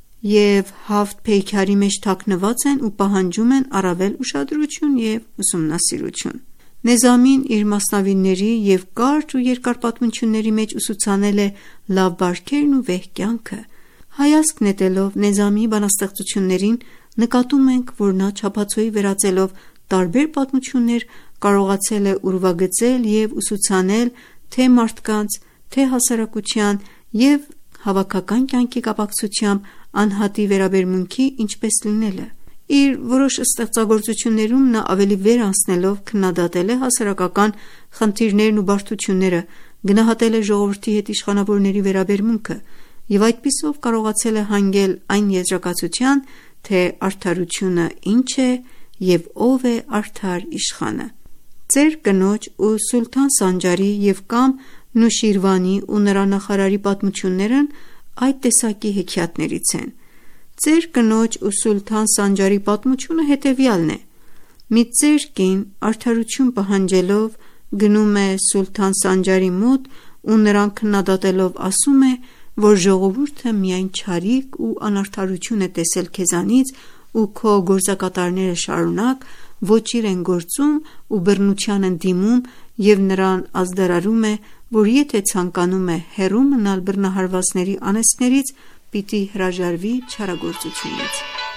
Speaker 5: և Հաֆթ Փեյքարի մեջ թաքնված են ու պահանջում են առավել ուշադրություն և ուսումնասիրություն։ Նեզամին իր մասնավիների և կարճ ու երկար պատմությունների մեջ ուսուցանել է լավ բարքերն ու վեհ կյանքը։ Հայացք նետելով Նեզամիի բանաստեղծություններին նկատում ենք, որ նա չափածոյի վերածելով տարբեր պատմություններ կարողացել է ուրվագծել և ուսուցանել թե մարդկանց, թե հասարակության և հավաքական կյանքի կապակցությամբ անհատի վերաբերմունքի ինչպես լինելը։ Իր որոշ ստեղծագործություններում նա ավելի վեր անցնելով քննադատել է հասարակական խնդիրներն ու բարդությունները, գնահատել է ժողովրդի հետ իշխանավորների վերաբերմունքը և այդպիսով կարողացել է հանգել այն եզրակացության, թե արդարությունը ինչ է և ով է արդար իշխանը։ Ծեր կնոջ ու Սուլթան Սանջարի և կամ Նուշիրվանի ու նրա նախարարի պատմություններն այդ տեսակի հեքիաթներից են։ Ծեր կնոջ ու Սուլթան Սանջարի պատմությունը հետևյալն է. մի ծեր կին արդարություն պահանջելով գնում է Սուլթան Սանջարի մոտ ու նրան քննադատելով ասում է, որ ժողովուրդը միայն չարիք ու անարդարություն է տեսել քեզանից ու քո գործակատարները շարունակ ոճիր են գործում ու բռնության են դիմում և նրան ազդարարում է, որ եթե ցանկանում է հեռու մնալ բռնահարվածների անեծքներից, պիտի հրաժարվի չարագործությունից։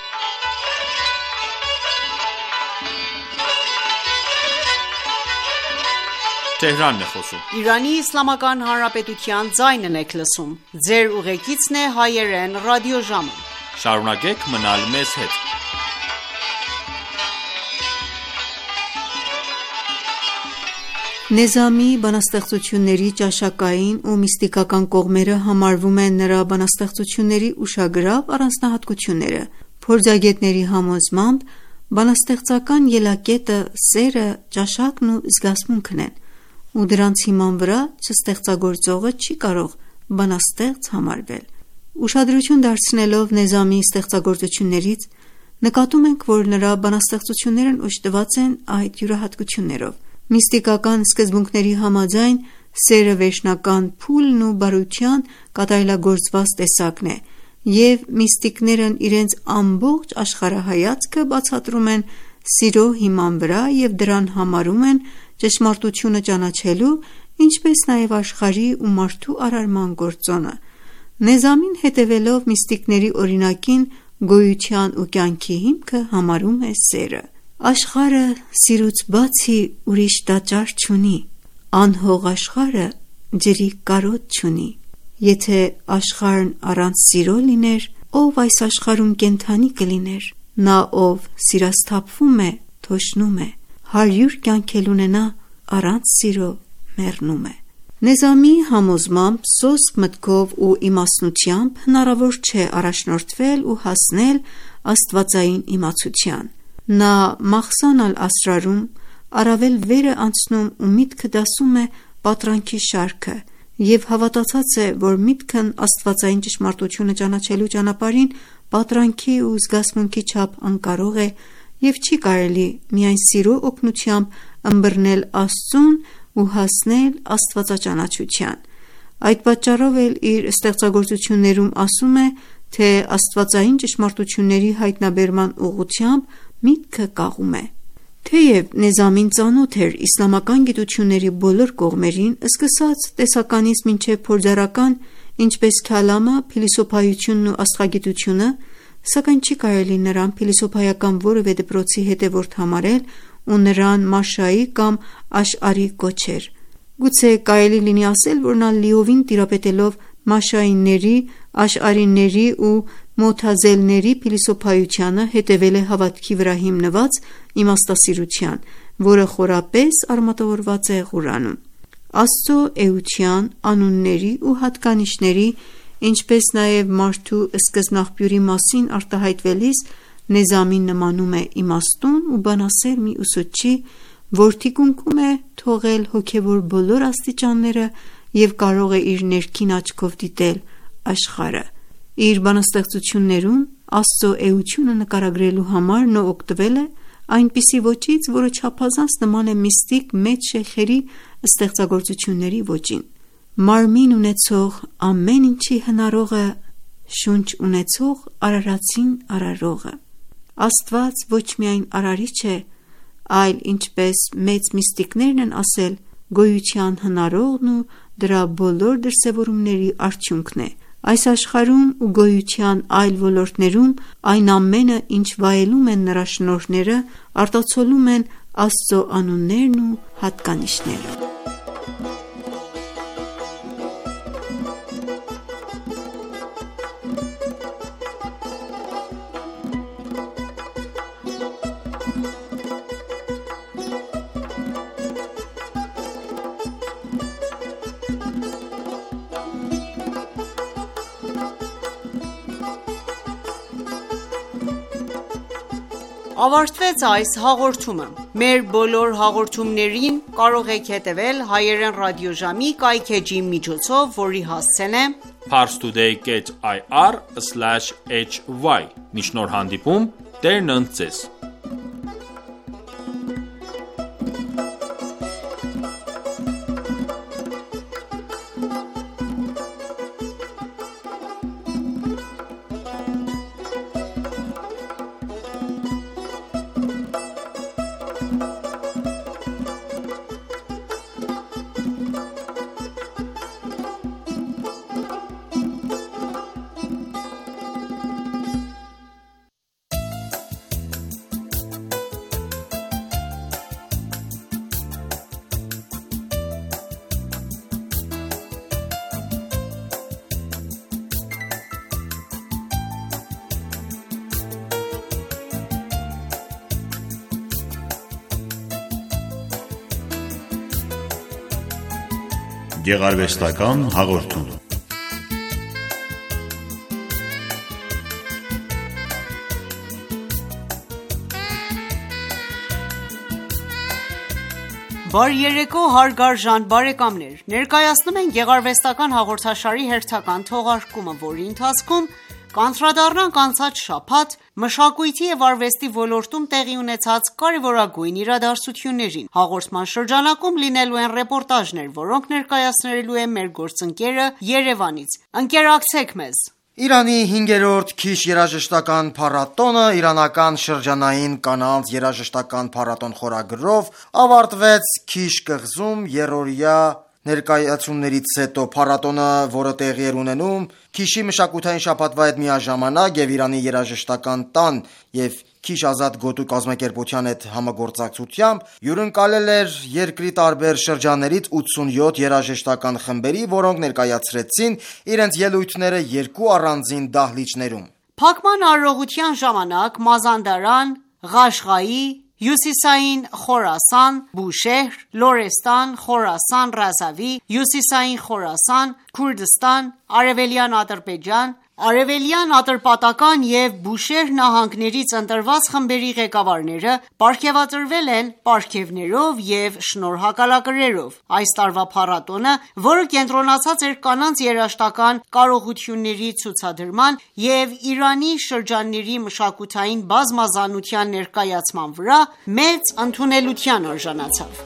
Speaker 9: Իրանի Իսլամական Հանրապետության ձայնն եք լսում։ Ձեր ուղեկիցն է հայերեն ռադիոժամը։
Speaker 1: Շարունակեք մնալ մեզ հետ։
Speaker 5: Նեզամիի բանաստեղծությունների ճաշակային ու միստիկական կողմերը համարվում են նրա բանաստեղծությունների ուշագրավ առանձնահատկությունները։ Փորձագետների համոզմամբ Բանաստեղծական ելակետը սերը, ճաշակն ու զգացմունքն են, ու դրանց հիման վրա չստեղծագործողը չի կարող բանաստեղծ համարվել։ Ուշադրություն դարձնելով Նեզամի ստեղծագործություններից, նկատում ենք, որ նրա բանաստեղծություններն օժտված են այդ յուրահատկություններով։ Միստիկական սկզբունքների համաձայն սերը վերջնական փուլն ու բարության կատարելագործված տեսակն է, և միստիկներն իրենց ամբողջ աշխարհայացքը բացատրում են սիրո հիման վրա և դրան համարում են ճշմարտությունը ճանաչելու, ինչպես նաև աշխարհի ու մարդու արարման գործոնը։ Նեզամին հետևելով միստիկների օրինակին, գոյության ու կյանքի հիմքը համարում է սերը։ Աշխարհը սիրուց բացի ուրիշ տաճար չունի, անհող աշխարհը ջրի կարոտ չունի։ Եթե աշխարհն առանց սիրո լիներ, ով այս աշխարհում կենդանի կլիներ։ Նա, ով սիրասթափվում է, թոշնում է, 100 կյանք էլ ունենա, առանց սիրո մեռնում է։ Նեզամի համոզմամբ սոսկ մտքով ու իմաստնությամբ հնարավոր չէ առաջնորդվել ու հասնել աստվածային իմացության։ Նա Մախզան ալ-Ասրարում առավել վեր է անցնում ու միտքը դասում է պատրանքի շարքը և հավատացած է, որ միտքն աստվածային ճշմարտությունը ճանաչելու ճանապարհին պատրանքի ու զգացմունքի չափ անկարող է և չի կարելի միայն սիրո օգնությամբ ըմբռնել Աստծուն ու հասնել աստվածաճանաչության։ Այդ պատճառով էլ իր ստեղծագործություններում ասում է, թե աստվածային ճշմարտությունների հայտնաբերման ուղղությամբ միտքը կաղում է։ Թեև Նեզամին ծանոթ էր իսլամական գիտությունների բոլոր կողմերին, սկսած տեսականից մինչև փորձարական, ինչպես քալամը, փիլիսոփայությունն ու աստղագիտությունը, սակայն չի կարելի նրան փիլիսոփայական որևէ դպրոցի հետևորդ համարել ու նրան մաշայի կամ աշարի կոչեր։ Գուցե կարելի լինի ասել, որ նա լիովին տիրապետելով մաշայիների, աշարիների ու մոթազելների փիլիսոփայությանը հետևել է հավատքի վրա հիմնված իմաստասիրության, որը խորապես արմատավորված է Ղուրանում։ Աստծո էության, անունների ու հատկանիշների, ինչպես նաև մարդու սկզբնաղբյուրի մասին արտահայտվելիս Նեզամին նմանում է իմաստուն ու բանասեր մի ուսուցչի, որ թիկունքում է թողել հոգևոր բոլոր աստիճանները և կարող է իր ներքին աչքով դիտել աշխարհը։ Իր բանաստեղծություններում Աստծո էությունը նկարագրելու համար նա օգտվել է այնպիսի ոճից, որը չափազանց նման է միստիկ մեծ շեյխերի ստեղծագործությունների ոճին։ Մարմին ունեցող ամեն ինչի հնարողը, շունչ ունեցող արարածին արարողը։ Աստված ոչ միայն արարիչ է, այլ ինչպես մեծ միստիկներն են ասել, գոյության հնարողն ու դրա բոլոր դրսևորումների արդյունքն է։ Այս աշխարհում ու գոյության այլ ոլորտներում այն ամենը, ինչ վայելում են նրա շնորհները, արտացոլում են Աստծո անուններն ու հատկանիշները։
Speaker 9: Ավարտվեց այս հաղորդումը։ Մեր բոլոր հաղորդումներին կարող եք հետևել հայերեն ռադիոժամի կայքէջի միջոցով, որի հասցեն է
Speaker 1: parstoday.ir/hy։ Մինչ նոր հանդիպում, Տերն ընդ ձեզ։
Speaker 6: Գեղարվեստական հաղորդում։
Speaker 9: Բարի երեկո հարգարժան բարեկամներ: Ներկայացնում ենք գեղարվեստական հաղորդաշարի հերթական թողարկումը, որի ընթացքում կանդրադառնանք անցած շաբաթ մշակույթի և արվեստի ոլորտում տեղի ունեցած կարևորագույն իրադարձություններին: Հաղորդման շրջանակում լինելու են ռեպորտաժներ, որոնք ներկայացնելու է մեր գործընկերը Երևանից: Ընկերակցեք մեզ:
Speaker 8: Իրանի 5-րդ Քիշ երաժշտական փառատոնը իրանական շրջանային կանանց երաժշտական փառատոն խորագրով ավարտվեց Քիշ կղզում եռօրյա ներկայացումներից հետո: Փառատոնը, որը տեղի էր ունենում Քիշի մշակութային շաբաթվա հետ միաժամանակ և Իրանի երաժշտական տան և Քիշ ազատ գոտու կազմակերպության հետ համագործակցությամբ, հյուրընկալել էր երկրի տարբեր շրջաններից 87 երաժշտական խմբերի, որոնք ներկայացրեցին իրենց ելույթները երկու առանձին դահլիճներում:
Speaker 9: Փակման արարողության ժամանակ Մազանդարան, Ղաշղայի, Հյուսիսային Խորասան, Բուշեհր, Լորեստան, Խորասան, Ռազավի, Հյուսիսային Խորասան, Քուրդստան, Արևելյան Ադրբեջան, Արևելյան Ատրպատական և Բուշեհր նահանգներից ընտրված խմբերի ղեկավարները պարգևատրվել են պարգևներով և շնորհակալագրերով: Այս տարվա փառատոնը, որը կենտրոնացած էր կանանց երաժշտական կարողությունների ցուցադրման և Իրանի շրջանների մշակութային բազմազանության ներկայացման վրա, մեծ ընդունելության արժանացավ: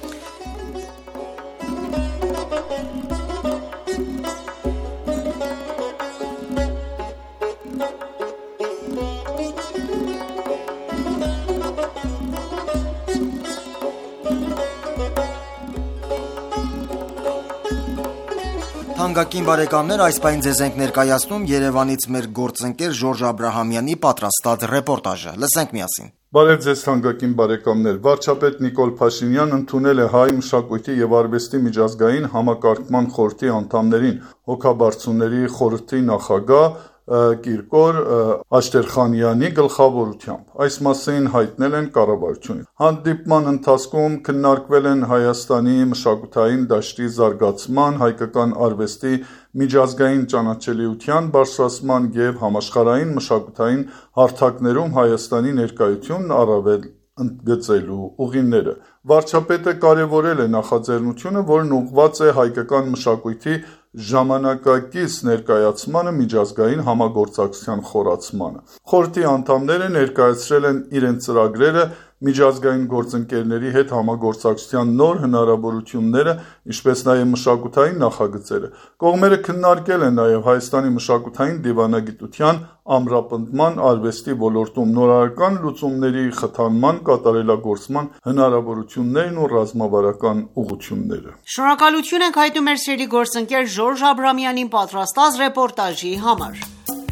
Speaker 8: Թանկագին բարեկամներ, այս պահին ձեզ ենք ներկայացնում Երևանից մեր գործընկեր Ժորժ Աբրահամյանի պատրաստած ռեպորտաժը: Լսենք միասին:
Speaker 4: Բարև ձեզ թանկագին բարեկամներ: Վարչապետ Նիկոլ Փաշինյանն ընդունել է Հայ մշակույթի և արվեստի միջազգային համակարգման խորհրդի անդամներին հոգաբարձուների խորհրդի նախագահ Կիրկոր Աշտերխանյանի գլխավորությամբ: Այս մասին հայտնել են կառավարությունից: Հանդիպման ընթացքում քննարկվել են Հայաստանի մշակութային դաշտի զարգացման, հայկական արվեստի միջազգային ճանաչելիության բարձրացման և համաշխարհային մշակութային հարթակներում Հայաստանի ներկայությունն առավել ընդգծելու ուղիները: Վարչապետը կարևորել է նախաձեռնությունը, որն ուղղված է հայկական մշակույթի ժամանակակից ներկայացմանը միջազգային համագործակցության խորացմանը: Խորհրդի անդամները ներկայացրել են իրենց ծրագրերը, միջազգային գործընկերների հետ համագործակցության նոր հնարավորությունները, ինչպես նաև մշակութային նախագծերը: Կողմերը քննարկել են նաև Հայաստանի մշակութային դիվանագիտության, ամրապնդման, արվեստի ոլորտում նորարարական լուծումների խթանման կատարելագործման հնարավորություններն ու ռազմավարական ուղղությունները:
Speaker 9: Շնորհակալություն ենք հայտնում մեր սիրելի գործընկեր Ժորժ Աբրահամյանին պատրաստած ռեպորտաժի համար: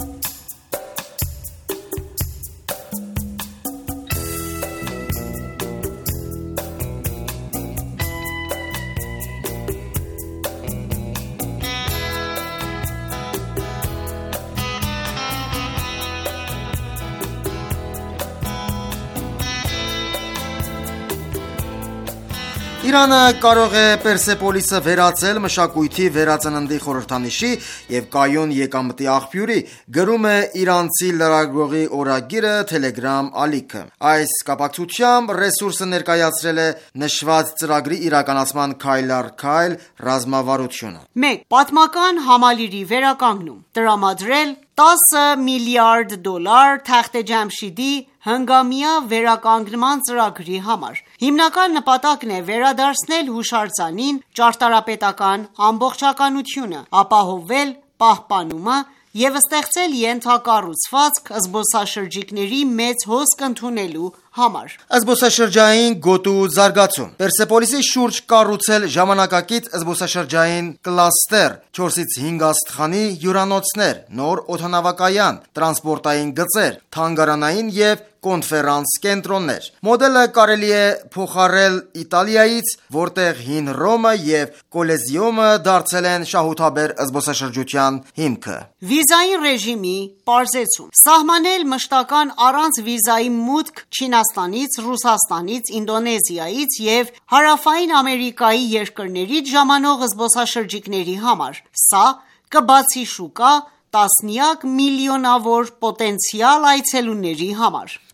Speaker 8: Իրանը կարող է Պերսեպոլիսը վերածել մշակույթի վերածննդի խորհրդանիշի և կայուն եկամտի աղբյուրի, գրում է իրանցի լրագրողի օրագիրը Telegram ալիքը: Այս կապակցությամբ ռեսուրսը ներկայացրել է նշված ծրագրի իրականացման քայլ առ քայլ ռազմավարությունը:
Speaker 9: 1. Պատմական համալիրի վերականգնում: Տրամադրել $10 միլիարդ Թախտե Ջամշիդի հնգամյա վերականգնման ծրագրի համար: Հիմնական նպատակն է վերադարձնել հուշարձանին ճարտարապետական ամբողջականությունը, ապահովել պահպանումը և ստեղծել ենթակառուցվածք զբոսաշրջիկների մեծ հոսք ընդունելու համար:
Speaker 8: Զբոսաշրջային գոտու զարգացում: Պերսեպոլիսի շուրջ կառուցել ժամանակակից զբոսաշրջային կլաստեր, 4-5 աստղանի հյուրանոցներ, նոր օդանավակայան, տրանսպորտային գծեր, թանգարանային և կոնֆերանս կենտրոններ: Մոդելը կարելի է փոխառել Իտալիայից, որտեղ հին Ռոմը և Կոլիզեումը դարձել են շահութաբեր զբոսաշրջության հիմքը:
Speaker 9: Վիզային ռեժիմի պարզեցում: Սահմանել մշտական առանց վիզայի մուտք Չինաստանից, Ռուսաստանից, Ինդոնեզիայից և Հարավային Ամերիկայի երկրներից ժամանող զբոսաշրջիկների համար: Սա կբացի շուկա տասնյակ միլիոնավոր պոտենցիալ այցելուների համար: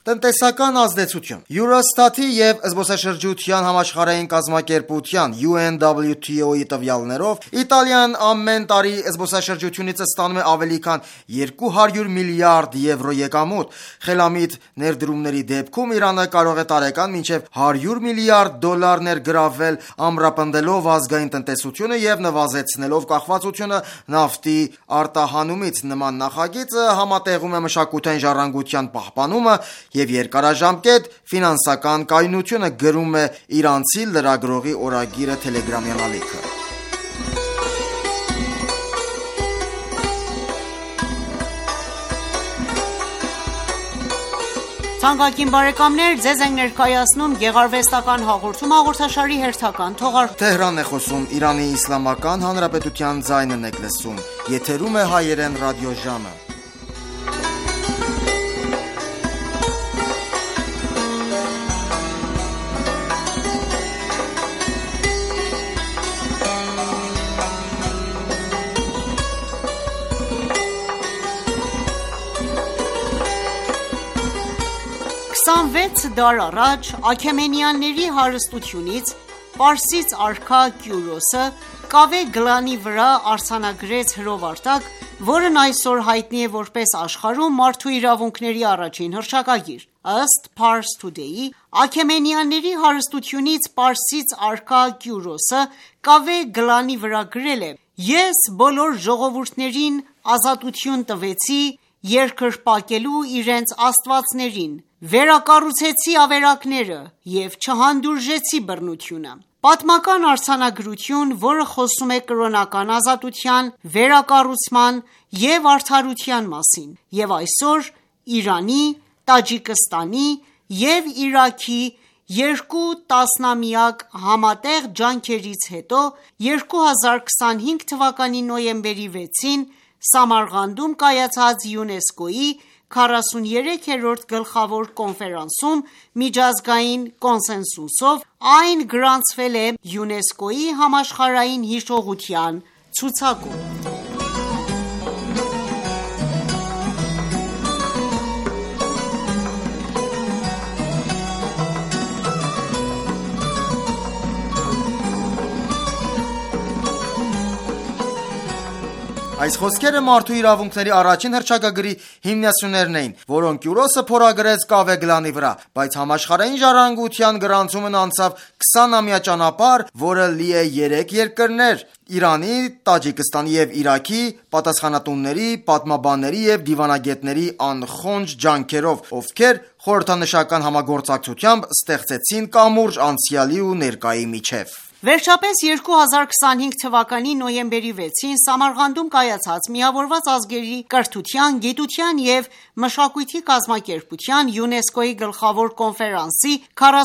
Speaker 8: Տնտեսական ազդեցություն։ Eurostat-ի եւ զբոսաշրջության համաշխարհային կազմակերպության UNWTO-ի տվյալներով Իտալիան ամեն տարի զբոսաշրջությունից ստանում է ավելի քան 200 միլիարդ եվրո եկամուտ։ Խելամիտ ներդրումների դեպքում Իրանը կարող է տարեկան մինչև 100 միլիարդ դոլար ներգրավել, ամրապնդելով ազգային տնտեսությունը եւ նվազեցնելով կախվածությունը նավթի արտահանումից։ Նման նախագիծը համատեղում է մշակութային ժառանգության պահպանումը եւ երկարաժամկետ ֆինանսական կայունությունը, գրում է իրանցի լրագրողի օրագիրը Telegram-յան ալիքը։
Speaker 9: Թանկագին բարեկամներ, ձեզ ենք ներկայացնում գեղարվեստական հաղորդում հաղորդաշարի հերթական թողարկումը։
Speaker 8: Թեհրանն է խոսում Իրանի Իսլամական Հանրապետության ձայնն եք լսում։ Եթերում է հայերեն ռադիոժամը։
Speaker 9: Դար առաջ Աքեմենյանների հարստությունից Պարսից արքա Կյուրոսը կավե գլանի վրա արձանագրեց հրովարտակ, որն այսօր հայտնի է որպես աշխարհում մարդու իրավունքների առաջին հռչակագիր։ Ըստ Pars Today-ի, Աքեմենյանների հարստությունից Պարսից արքա Կյուրոսը կավե գլանի վրա գրել է. «Ես բոլոր ժողովուրդներին ազատություն տվեցի երկրպագելու իրենց աստվածներին, վերակառուցեցի ավերակները և չհանդուրժեցի բռնությունը»։ Պատմական արձանագրություն, որը խոսում է կրոնական ազատության, վերակառուցման և արդարության մասին, և այսօր Իրանի, Տաջիկստանի և Իրաքի երկու տասնամյակ համատեղ ջանքերից հետո 2025 թվականի նոյեմբերի 6-ին Սամարղանդում կայացած ՅՈՒՆԵՍԿՕ-ի 43-րդ գլխավոր կոնֆերանսում միջազգային կոնսենսուսով այն գրանցվել է ՅՈՒՆԵՍԿՕ-ի համաշխարհային հիշողության ցուցակում։
Speaker 8: Այս խոսքերը մարդու իրավունքների առաջին հռչակագրի հիմնասյուներն էին, որոնք Կյուրոսը փորագրեց կավե գլանի վրա, բայց համաշխարհային ժառանգության գրանցումն անցավ 20-ամյա ճանապարհ, որը լի է 3 երկրներ՝ Իրանի, Տաջիկստանի և Իրաքի պատասխանատուների, պատմաբանների և դիվանագետների անխոնջ ջանքերով, ովքեր խորհրդանշական համագործակցությամբ ստեղծեցին կամուրջ անցյալի ու ներկայի միջև։
Speaker 9: Վերջապես 2025 թվականի նոյեմբերի 6-ին Սամարղանդում կայացած Միավորված ազգերի կրթության, գիտության և մշակույթի կազմակերպության ՅՈՒՆԵՍԿՕ-ի գլխավոր կոնֆերանսի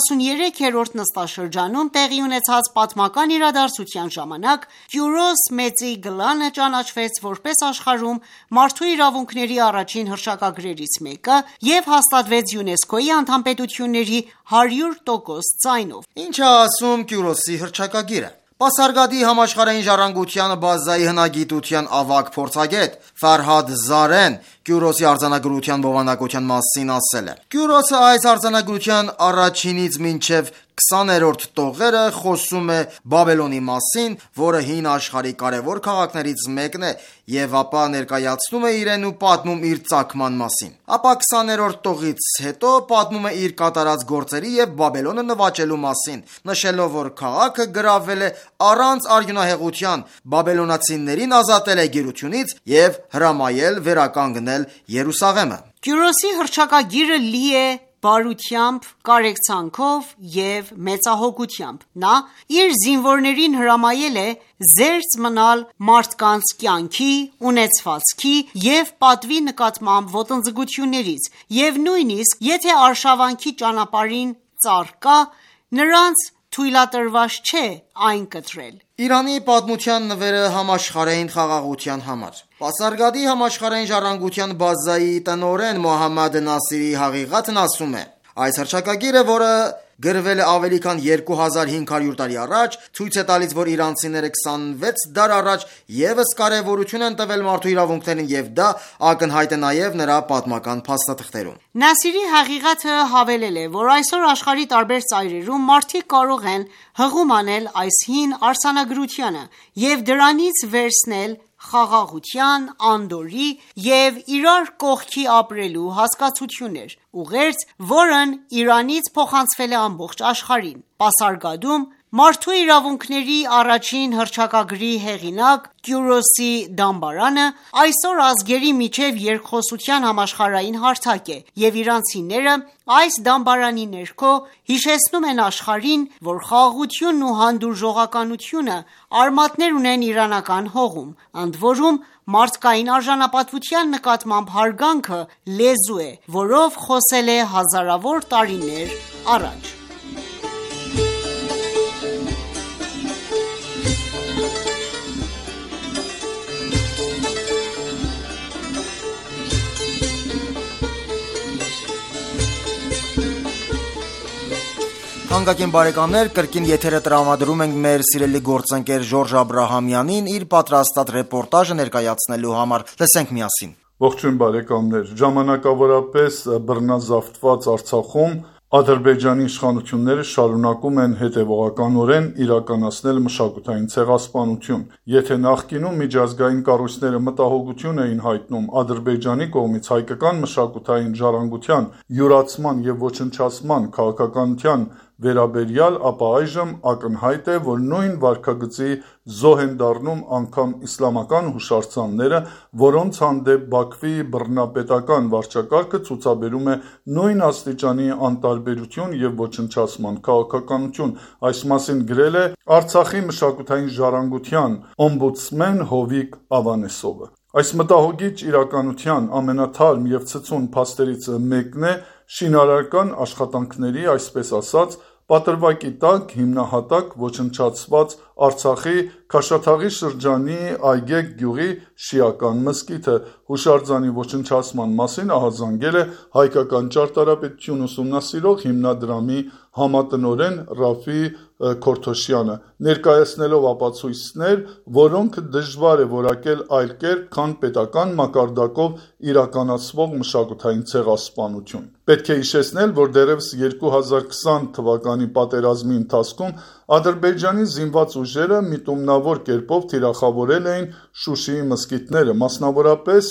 Speaker 9: 43-րդ նստաշրջանում տեղի ունեցած պատմական իրադարձության ժամանակ Կյուրոս Մեծի գլանը ճանաչվեց որպես աշխարհում մարդու իրավունքների առաջին հռչակագրերից մեկը և հաստատվեց ՅՈՒՆԵՍԿՕ-ի անդամպետությունների 100% ձայնով։
Speaker 8: Ինչ է ասում Կյուրոսի հռչակագիրը։ Պասարգադի համաշխարհային ժառանգության բազայի հնագիտության ավագ փորձագետ Ֆարհադ Զարեն Կյուրոսի արձանագրության բովանդակության մասին ասել է. Կյուրոսը այս արձանագրության առաջինից մինչև 20-րդ տողերը խոսում է Բաբելոնի մասին, որը հին աշխարհի կարևոր քաղաքներից մեկն է, եւ ապա ներկայացնում է իրեն ու պատմում իր ծագման մասին։ Ապա 20-րդ տողից հետո պատմում է իր կատարած գործերի եւ Բաբելոնը նվաճելու մասին, նշելով, որ քաղաքը գրավել է առանց արյունահեղության, բաբելոնացիներին ազատել է գերությունից եւ հրամայել վերականգնել Երուսաղեմը։
Speaker 9: Կյուրոսի հռչակագիրը լի է բարությամբ, կարեկցանքով և մեծահոգությամբ։ Նա իր զինվորներին հրամայել է զերծ մնալ մարդկանց կյանքի, ունեցվածքի և պատվի նկատմամբ ոտնձգություններից և նույնիսկ եթե արշավանքի ճանապարհին ծառ կա, նրանց թույլատրված չէ այն կտրել։
Speaker 8: Իրանի պատմության նվերը համաշխարհային խաղաղության համար։ Պասարգադի համաշխարհային ժառանգության բազայի տնօրեն Մոհամմադ Նասիրի Հաղիղաթն ասում է. այս հռչակագիրը, որը գրվել է ավելի քան 2500 տարի առաջ, ցույց է տալիս, որ իրանցիները 26 դար առաջ եւս կարեւորություն են տվել մարդու իրավունքներին եւ դա ակնհայտ է նաեւ նրա պատմական փաստաթղթերում։
Speaker 9: Նասիրի հաղիղաթը հավելել է, որ այսօր աշխարհի տարբեր ծայրերում մարդիկ կարող են հղում անել այս հին արձանագրությանը եւ դրանից վերցնել խաղաղության, անդորրի եւ իրար կողքի ապրելու հասկացություններ, ուղերձ, որն Իրանից փոխանցվել է ամբողջ աշխարհին։ Պասարգադում մարդու իրավունքների առաջին հռչակագրի հեղինակ Կյուրոսի դամբարանը այսօր ազգերի միջև երկխոսության համաշխարհային հարթակ է եւ իրանցիները այս դամբարանի ներքո հիշեցնում են աշխարհին, որ խաղաղությունն ու հանդուրժողականությունը արմատներ ունեն իրանական հողում, ընդ որում մարդկային արժանապատվության նկատմամբ հարգանքը լեզու է, որով խոսել է հազարավոր տարիներ առաջ։
Speaker 8: Թանկագին բարեկամներ, կրկին եթերը տրամադրում ենք մեր սիրելի գործընկեր Ժորժ Աբրահամյանին իր պատրաստած ռեպորտաժը ներկայացնելու համար։ Լսենք միասին։
Speaker 4: Ողջույն բարեկամներ, ժամանակավորապես բռնազավթված Արցախում Ադրբեջանի իշխանությունները շարունակում են հետևողականորեն իրականացնել մշակութային ցեղասպանություն։ Եթե նախկինում միջազգային կառույցները մտահոգություն էին հայտնում Ադրբեջանի կողմից հայկական մշակութային ժառանգության յուրացման եւ ոչնչացման քաղաքականության վերաբերյալ, ապա այժմ ակնհայտ է, որ նույն վարքագծի զոհ են դառնում անգամ իսլամական հուշարձանները, որոնց հանդեպ Բաքվի բռնապետական վարչակարգը ցուցաբերում է նույն աստիճանի անտարբերություն եւ ոչնչացման քաղաքականություն։ Այս մասին գրել է Արցախի մշակութային ժառանգության օմբուդսմեն Հովիկ Ավանեսովը։ Այս մտահոգիչ իրականության ամենաթարմ եւ ցցուն փաստերից մեկն է շինարարական աշխատանքների, այսպես ասած, պատրվակի տակ հիմնահատակ ոչնչացված Արցախի Քաշաթաղի շրջանի Այգեգ գյուղի շիական մզկիթը։ Հուշարձանի ոչնչացման մասին ահազանգել է հայկական ճարտարապետություն ուսումնասիրող հիմնադրամի համատնօրեն Ռաֆի Քորթոշյանը, ներկայացնելով ապացույցներ, որոնք դժվար է որակել այլ կերպ, քան պետական մակարդակով իրականացվող մշակութային ցեղասպանություն։ Պետք է հիշեցնել, որ դեռևս 2020 թվականի պատերազմի ընթացքում Ադրբեջանի զինված ուժերը միտումնավոր կերպով թիրախավորել էին Շուշիի մզկիթները, մասնավորապես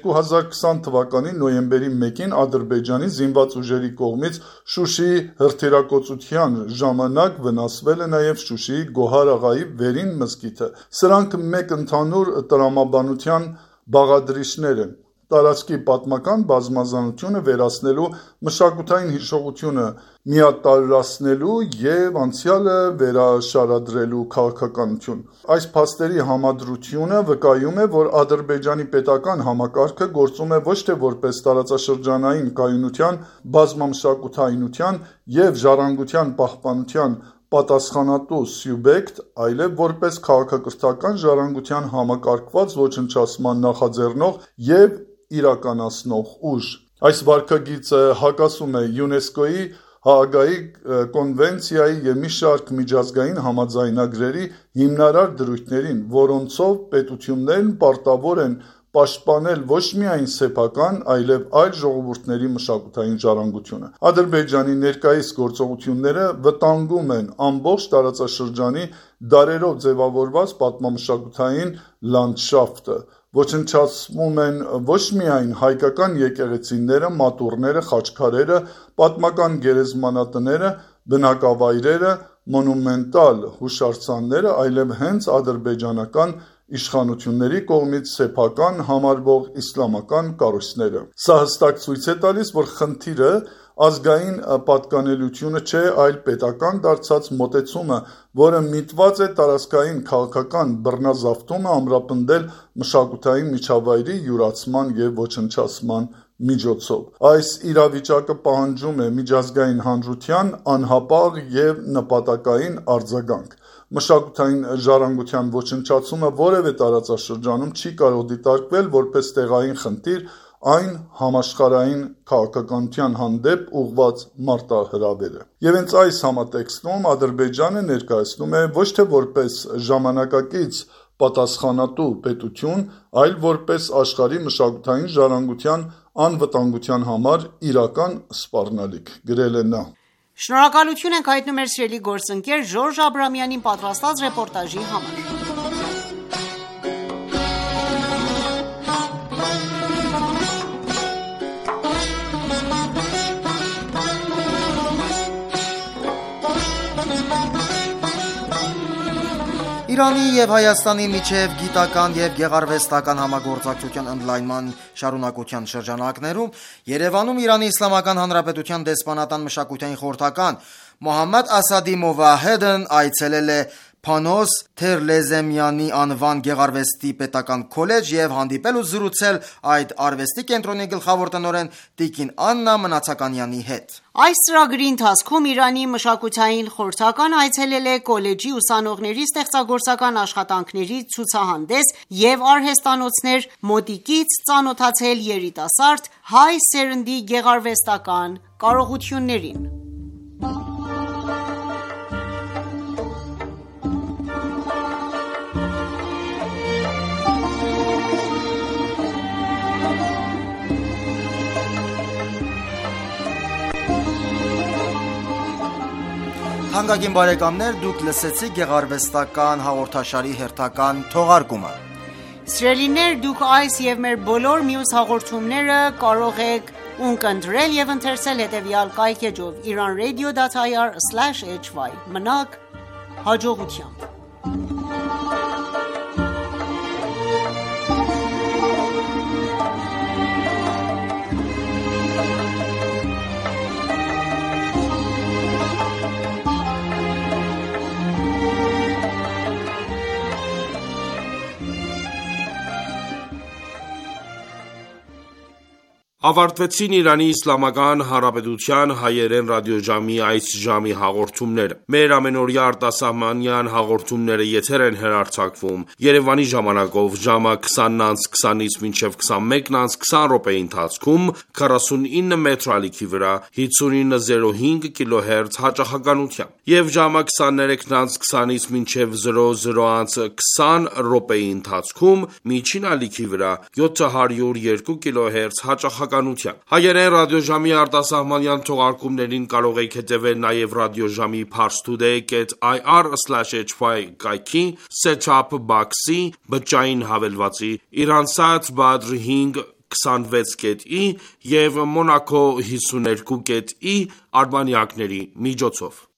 Speaker 4: 2020 թվականի նոյեմբերի 1-ին Ադրբեջանի զինված ուժերի կողմից Շուշիի հրթիռակոծության ժամանակ վնասվել է նաև Շուշիի Գոհար աղայի վերին մզկիթը։ Սրանք մեկ ընդհանուր տրամաբանության բաղադրիչներ են։ Տարածքի պատմական բազմազանությունը վերացնելու, մշակութային հիշողությունը միատարրացնելու եւ անցյալը վերաշարադրելու քաղաքականություն։ Այս փաստերի համադրությունը վկայում է, որ Ադրբեջանի պետական համակարգը գործում է ոչ թե որպես տարածաշրջանային կայունության, բազմամշակութայնության եւ ժառանգության պահպանության պատասխանատու սյուբյեկտ, այլև որպես քաղաքակրթական ժառանգության համակարգված ոչնչացման նախաձեռնող եւ իրականացնող ուժ։ Այս վարքագիծը հակասում է ՅՈՒՆԵՍԿՕ-ի Հաագայի կոնվենցիայի եւ մի շարք միջազգային համաձայնագրերի հիմնարար դրույթներին, որոնցով պետություններն պարտավոր են պաշտպանել ոչ միայն սեփական, այլև այլ ժողովուրդների մշակութային ժառանգությունը։ Ադրբեջանի ներկայիս գործողությունները վտանգում են ամբողջ տարածաշրջանի դարերով ձևավորված պատմամշակութային լանդշաֆտը, ոչնչացվում են ոչ միայն հայկական եկեղեցիները, մատուռները, խաչքարերը, պատմական գերեզմանատները, բնակավայրերը, մոնումենտալ հուշարձանները, այլև հենց ադրբեջանական իշխանությունների կողմից սեփական համարվող իսլամական կառույցները։ Սա հստակ ցույց է տալիս, որ խնդիրը ազգային պատկանելությունը չէ, այլ պետական դարձած մոտեցումը, որը միտված է տարածքային քաղաքական բռնազավթումը ամրապնդել մշակութային միջավայրի յուրացման եւ ոչնչացման միջոցով։ Այս իրավիճակը պահանջում է միջազգային հանրության անհապաղ եւ նպատակային արձագանք։ Մշակութային ժառանգության ոչնչացումը որևէ տարածաշրջանում չի կարող դիտարկվել որպես տեղային խնդիր, այն համաշխարհային քաղաքականության հանդեպ ուղղված մարտահրավեր է։ Եվ հենց այս համատեքստում Ադրբեջանը ներկայացնում է ոչ թե որպես ժամանակակից պատասխանատու պետություն, այլ որպես աշխարհի մշակութային ժառանգության անվտանգության համար իրական սպառնալիք, գրել է նա։
Speaker 9: Շնորհակալություն ենք հայտնում մեր սիրելի գործընկեր Ժորժ Աբրամյանին պատրաստած ռեպորտաժի համար։
Speaker 8: Իրանի և Հայաստանի միջև գիտական և գեղարվեստական համագործակցության ընդլայնման շարունակության շրջանակներում Երևանում Իրանի Իսլամական Հանրապետության դեսպանատան մշակութային խորհրդական Մոհամմադ Ասադի Մովահեդն այցելել է Փանոս Թերլեզեմյանի անվան գեղարվեստի պետական քոլեջ և հանդիպել ու զրուցել այդ արվեստի կենտրոնի գլխավոր տնօրեն Տիկին Աննա Մնացականյանի հետ։
Speaker 9: Այս ծրագրի ընթացքում Իրանի մշակութային խորհրդական այցելել է կոլեջի ուսանողների ստեղծագործական աշխատանքների ցուցահանդես և արհեստանոցներ, մոտիկից ծանոթացել երիտասարդ հայ սերնդի գեղարվեստական կարողություններին։
Speaker 8: Թանկագին բարեկամներ, դուք լսեցիք գեղարվեստական հաղորդաշարի հերթական թողարկումը։
Speaker 9: Սիրելիներ, դուք այս և մեր բոլոր մյուս հաղորդումները կարող եք ունկնդրել և ընթերցել հետևյալ կայքեջով iranradio.ir/hy։ Մնաք հաջողությամբ։
Speaker 1: Ավարտվեցին Իրանի Իսլամական Հանրապետության հայերեն ռադիոժամի այս ժամի հաղորդումները։ Մեր ամենօրյա արտասահմանյան հաղորդումները եթեր են հեռարձակվում Երևանի ժամանակով ժամը 20:20-ից մինչև 21:20 րոպեի ընթացքում 49 մետրի ալիքի վրա 5905 կիլոհերց հաճախականությամբ եւ ժամը 23:20-ից մինչև 00:20 րոպեի ընթացքում միջին ալիքի վրա 702 կիլոհերց հաճախականությամբ։ Հայերեն ռադիոժամի արտասահմանյան թողարկումներին կարող եք հետևել նաև ռադիոժամի parstoday.ir/hy կայքի set-top box-ի բջջային հավելվածի Irandsat Badr 5 26.i և Monaco 52.i արբանյակների միջոցով։